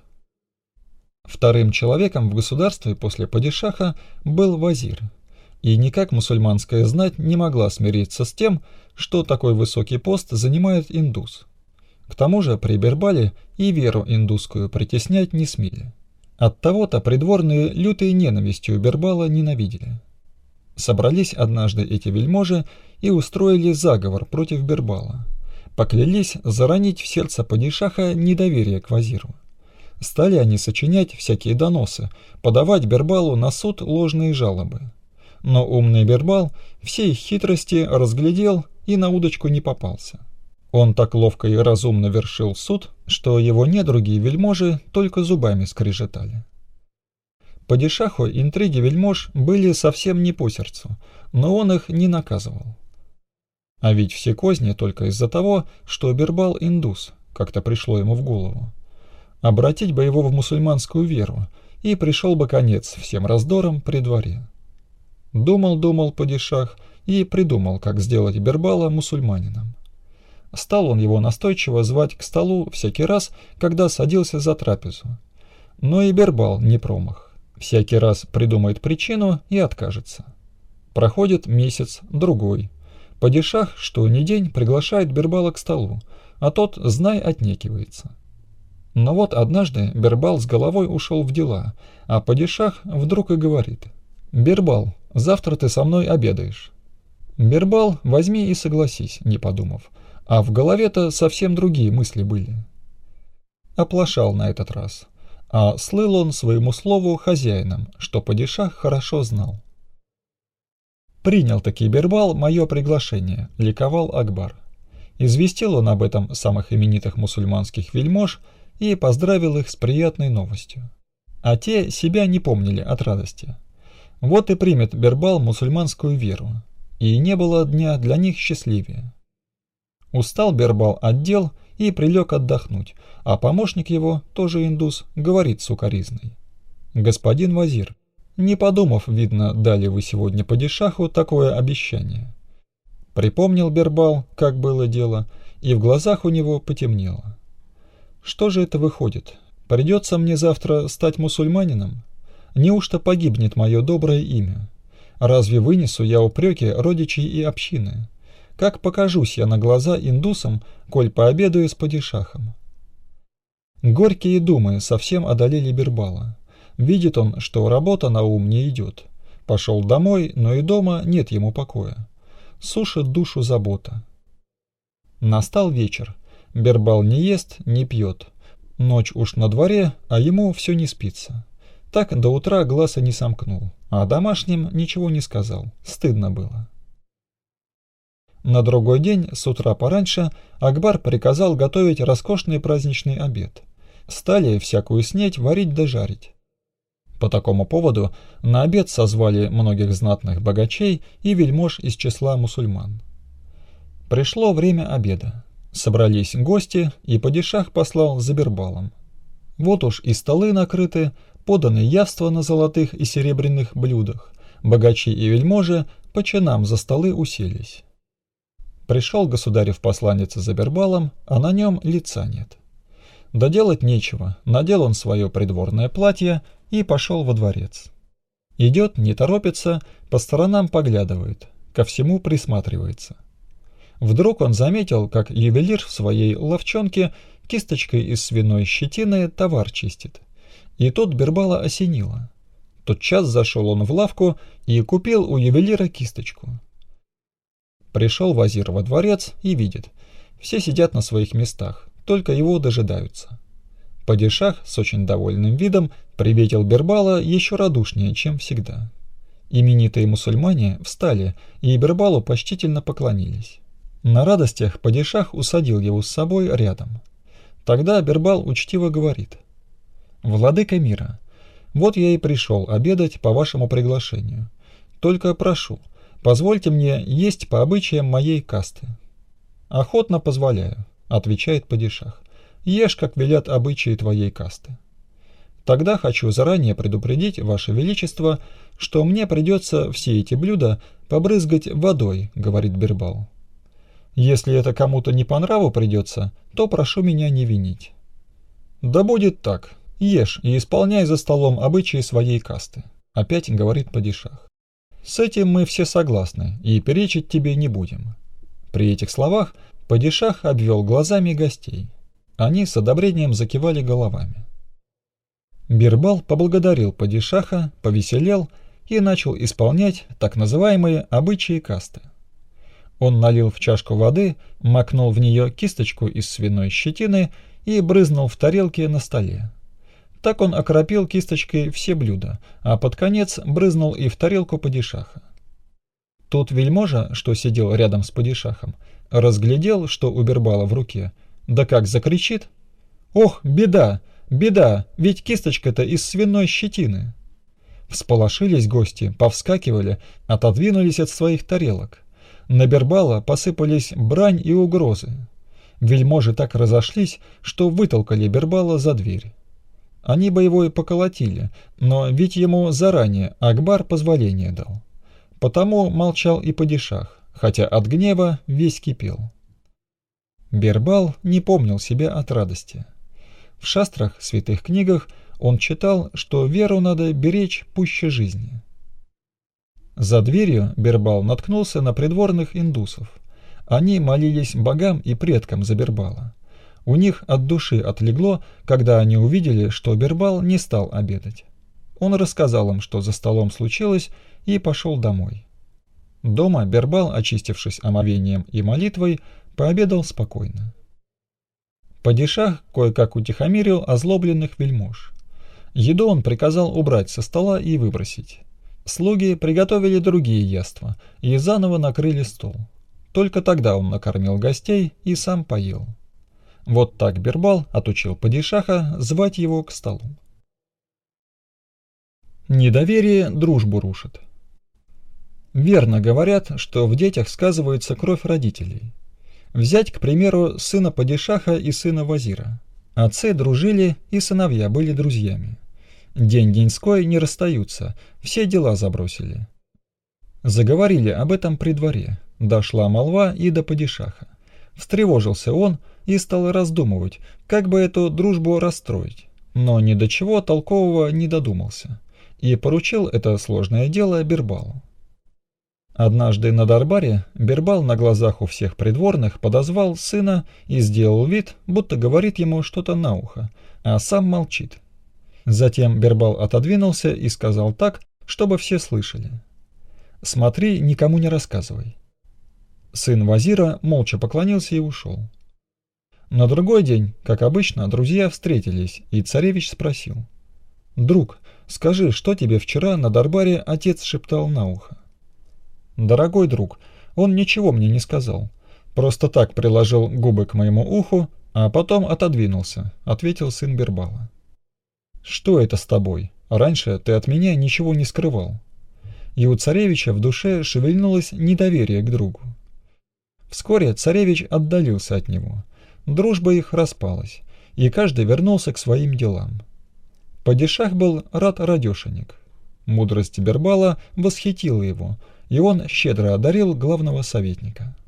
Вторым человеком в государстве после падишаха был вазир, и никак мусульманская знать не могла смириться с тем, что такой высокий пост занимает индус. К тому же при Бирбале и веру индусскую притеснять не смели. Оттого-то придворные лютой ненавистью Бирбала ненавидели. Собрались однажды эти вельможи и устроили заговор против Бирбала. Поклялись заронить в сердце падишаха недоверие к вазиру. Стали они сочинять всякие доносы, подавать Бирбалу на суд ложные жалобы. Но умный Бирбал все их хитрости разглядел и на удочку не попался. Он так ловко и разумно вершил суд, что его недруги и вельможи только зубами скрежетали. Падишаху интриги вельмож были совсем не по сердцу, но он их не наказывал. А ведь все козни только из-за того, что Бирбал индус, как-то пришло ему в голову. Обратить бы его в мусульманскую веру, и пришел бы конец всем раздорам при дворе. Думал падишах и придумал, как сделать Бирбала мусульманином. Стал он его настойчиво звать к столу всякий раз, когда садился за трапезу. Но и Бирбал не промах. Всякий раз придумает причину и откажется. Проходит месяц, другой. Падишах, что ни день, приглашает Бирбала к столу, а тот, знай, отнекивается. Но вот однажды Бирбал с головой ушел в дела, а падишах вдруг и говорит: «Бирбал, завтра ты со мной обедаешь». Бирбал возьми и согласись, не подумав, а в голове-то совсем другие мысли были. Оплошал на этот раз, а слыл он своему слову хозяином, что падишах хорошо знал. Принял-таки Бирбал мое приглашение, ликовал Акбар. Известил он об этом самых именитых мусульманских вельмож и поздравил их с приятной новостью. А те себя не помнили от радости. Вот и примет Бирбал мусульманскую веру, и не было дня для них счастливее. Устал Бирбал от дел и прилег отдохнуть, а помощник его, тоже индус, говорит сукоризной: «Господин вазир, не подумав, видно, дали вы сегодня падишаху такое обещание». Припомнил Бирбал, как было дело, и в глазах у него потемнело. Что же это выходит? Придется мне завтра стать мусульманином? Неужто погибнет мое доброе имя? Разве вынесу я упреки родичей и общины? Как покажусь я на глаза индусам, коль пообедаю с падишахом? Горькие думы совсем одолели Бирбала. Видит он, что работа на ум не идет. Пошел домой, но и дома нет ему покоя. Сушит душу забота. Настал вечер. Бирбал не ест, не пьет. Ночь уж на дворе, а ему все не спится. Так до утра глаз и не сомкнул, а домашним ничего не сказал, стыдно было. На другой день, с утра пораньше, Акбар приказал готовить роскошный праздничный обед. Стали всякую снеть варить да жарить. По такому поводу на обед созвали многих знатных богачей и вельмож из числа мусульман. Пришло время обеда. Собрались гости, и падишах послал за Бирбалом. Вот уж и столы накрыты, поданы явства на золотых и серебряных блюдах, богачи и вельможи по чинам за столы уселись. Пришел государев посланец за Бербалом, а на нем лица нет. Да делать нечего, надел он свое придворное платье и пошел во дворец. Идет, не торопится, по сторонам поглядывает, ко всему присматривается. Вдруг он заметил, как ювелир в своей ловчонке кисточкой из свиной щетины товар чистит. И тут Бербала осенило. Тотчас зашел он в лавку и купил у ювелира кисточку. Пришел вазир во дворец и видит, все сидят на своих местах, только его дожидаются. Падишах с очень довольным видом приветил Бербала еще радушнее, чем всегда. Именитые мусульмане встали и Бербалу почтительно поклонились. На радостях падишах усадил его с собой рядом. Тогда Бербал учтиво говорит: «Владыка мира, вот я и пришел обедать по вашему приглашению. Только прошу, позвольте мне есть по обычаям моей касты». «Охотно позволяю», — отвечает падишах. «Ешь, как велят обычаи твоей касты». «Тогда хочу заранее предупредить, Ваше Величество, что мне придется все эти блюда побрызгать водой», — говорит Бербал. «Если это кому-то не по нраву придется, то прошу меня не винить». «Да будет так. Ешь и исполняй за столом обычаи своей касты», — опять говорит падишах. «С этим мы все согласны и перечить тебе не будем». При этих словах падишах обвел глазами гостей. Они с одобрением закивали головами. Бербал поблагодарил падишаха, повеселел и начал исполнять так называемые обычаи касты. Он налил в чашку воды, макнул в нее кисточку из свиной щетины и брызнул в тарелке на столе. Так он окропил кисточкой все блюда, а под конец брызнул и в тарелку падишаха. Тут вельможа, что сидел рядом с падишахом, разглядел, что у Бербала в руке, да как закричит: «Ох, беда, беда, ведь кисточка-то из свиной щетины!» Всполошились гости, повскакивали, отодвинулись от своих тарелок. На Бербала посыпались брань и угрозы. Вельможи так разошлись, что вытолкали Бербала за дверь. Они бы его и поколотили, но ведь ему заранее Акбар позволение дал. Потому молчал и падишах, хотя от гнева весь кипел. Бербал не помнил себя от радости. В шастрах, святых книгах, он читал, что веру надо беречь пуще жизни. За дверью Бербал наткнулся на придворных индусов. Они молились богам и предкам за Бербала. У них от души отлегло, когда они увидели, что Бербал не стал обедать. Он рассказал им, что за столом случилось, и пошел домой. Дома Бербал, очистившись омовением и молитвой, пообедал спокойно. Падишах кое-как утихомирил озлобленных вельмож. Еду он приказал убрать со стола и выбросить. Слуги приготовили другие яства и заново накрыли стол. Только тогда он накормил гостей и сам поел. Вот так Бербал отучил падишаха звать его к столу. Недоверие дружбу рушит. Верно говорят, что в детях сказывается кровь родителей. Взять, к примеру, сына падишаха и сына вазира. Отцы дружили, и сыновья были друзьями. День-деньской не расстаются, все дела забросили. Заговорили об этом при дворе, дошла молва и до падишаха. Встревожился он и стал раздумывать, как бы эту дружбу расстроить, но ни до чего толкового не додумался, и поручил это сложное дело Бербалу. Однажды на Дарбаре Бербал на глазах у всех придворных подозвал сына и сделал вид, будто говорит ему что-то на ухо, а сам молчит. Затем Бербал отодвинулся и сказал так, чтобы все слышали: «Смотри, никому не рассказывай». Сын вазира молча поклонился и ушел. На другой день, как обычно, друзья встретились, и царевич спросил: «Друг, скажи, что тебе вчера на Дарбаре отец шептал на ухо?» «Дорогой друг, он ничего мне не сказал. Просто так приложил губы к моему уху, а потом отодвинулся», — ответил сын Бербала. «Что это с тобой? Раньше ты от меня ничего не скрывал». И у царевича в душе шевельнулось недоверие к другу. Вскоре царевич отдалился от него. Дружба их распалась, и каждый вернулся к своим делам. Падишах был рад радешенек. Мудрость Бербала восхитила его, и он щедро одарил главного советника.